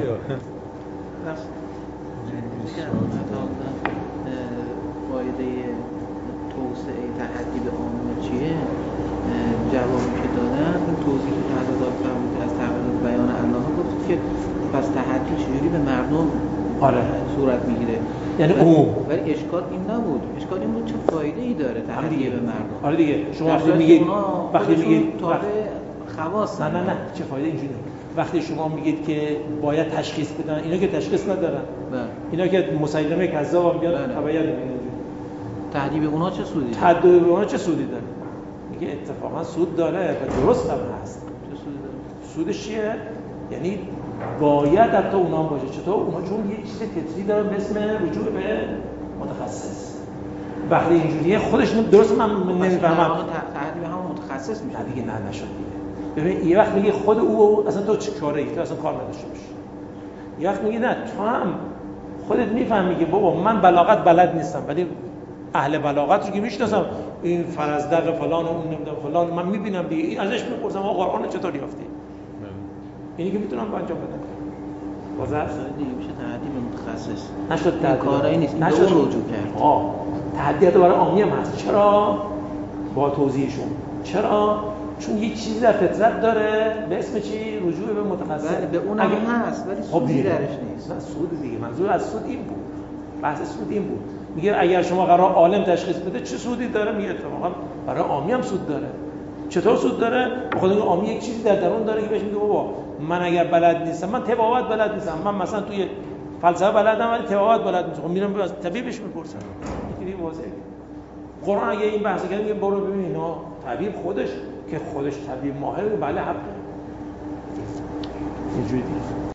Speaker 5: فایده توسعه تحدی به عامه چیه؟ جوابی که دادن این توضیح که حضرت فرمودید از تقریر بیان الله گفت که پس تحدی چجوری به مردم صورت میگیره.
Speaker 2: یعنی
Speaker 5: ولی اشکال این نبود، اشکال این بود چه فایده ای داره تحدی به مردم.
Speaker 2: آره دیگه شما وقتی میگید
Speaker 5: خواص
Speaker 2: نه چه فایده اینجوری. وقتی شما میگید که باید تشخیص بدن، اینا که تشخیص ندارن، اینا که مسیلمه کذاب میاد تبعیت میگن،
Speaker 5: تحدی به اونا چه سودی داره؟
Speaker 2: تحدی به اونا چه سودی داره؟ میگه اتفاقا سود داره و درست هم هست.
Speaker 5: چه سودی داره؟
Speaker 2: سودش چیه؟ یعنی باید حتی اونا هم باشه. چطور؟ اونا چون یه چیز فطری دارن به اسم رجوع به متخصص. وقتی اینجوریه خودش درست من نمیفهمم.
Speaker 5: تحدی به همون متخصص میشه
Speaker 2: دیگه. نه نشد دیگه. ببین یه وقت میگه خود او اصلا تو چه کاری؟ تو اصلا کار نداشته باش. یه وقت میگه نه تو هم خودت میفهمی که بابا من بلاغت بلد نیستم، ولی اهل بلاغت رو که میشناسم، این فرزدق فلان و اون نمیدونم فلان، من میبینم دیگه ازش میپرسم آقا قرآن چطور یافتی؟ اینی که میتونم انجام بدم. واضحه
Speaker 5: دیگه میشه تحدی به متخصص.
Speaker 2: نشد تحدی
Speaker 5: کارایی نیست،
Speaker 2: نشد
Speaker 5: رجوع کرد.
Speaker 2: تحدیات برای عامی هم هست. چرا؟ با توضیحشون. چرا؟ چون یک چیزی در فطرت داره به اسم چی؟ رجوع به متخصص.
Speaker 5: به اون هم هست ولی سودی درش نیست.
Speaker 2: نه سود دیگه. منظور از سود این بود. بحث سود این بود. میگه اگر شما قرار عالم تشخیص بده چه سودی داره؟ میگه اتفاقا برای عامی هم سود داره. چطور سود داره؟ بخاطر اینکه عامی یک چیزی در درون داره که بهش میگه بابا من اگر بلد نیستم، من طبابت بلد نیستم، من مثلا توی فلسفه بلدم ولی طبابت بلد نیستم، میرم از طبیبش میپرسم. اینجوری واضحه. قرآن اگه این بحث کرد میگه برو ببین اینا طبیب خودش که خودش طبیب ماهر، بله حق. اینجوری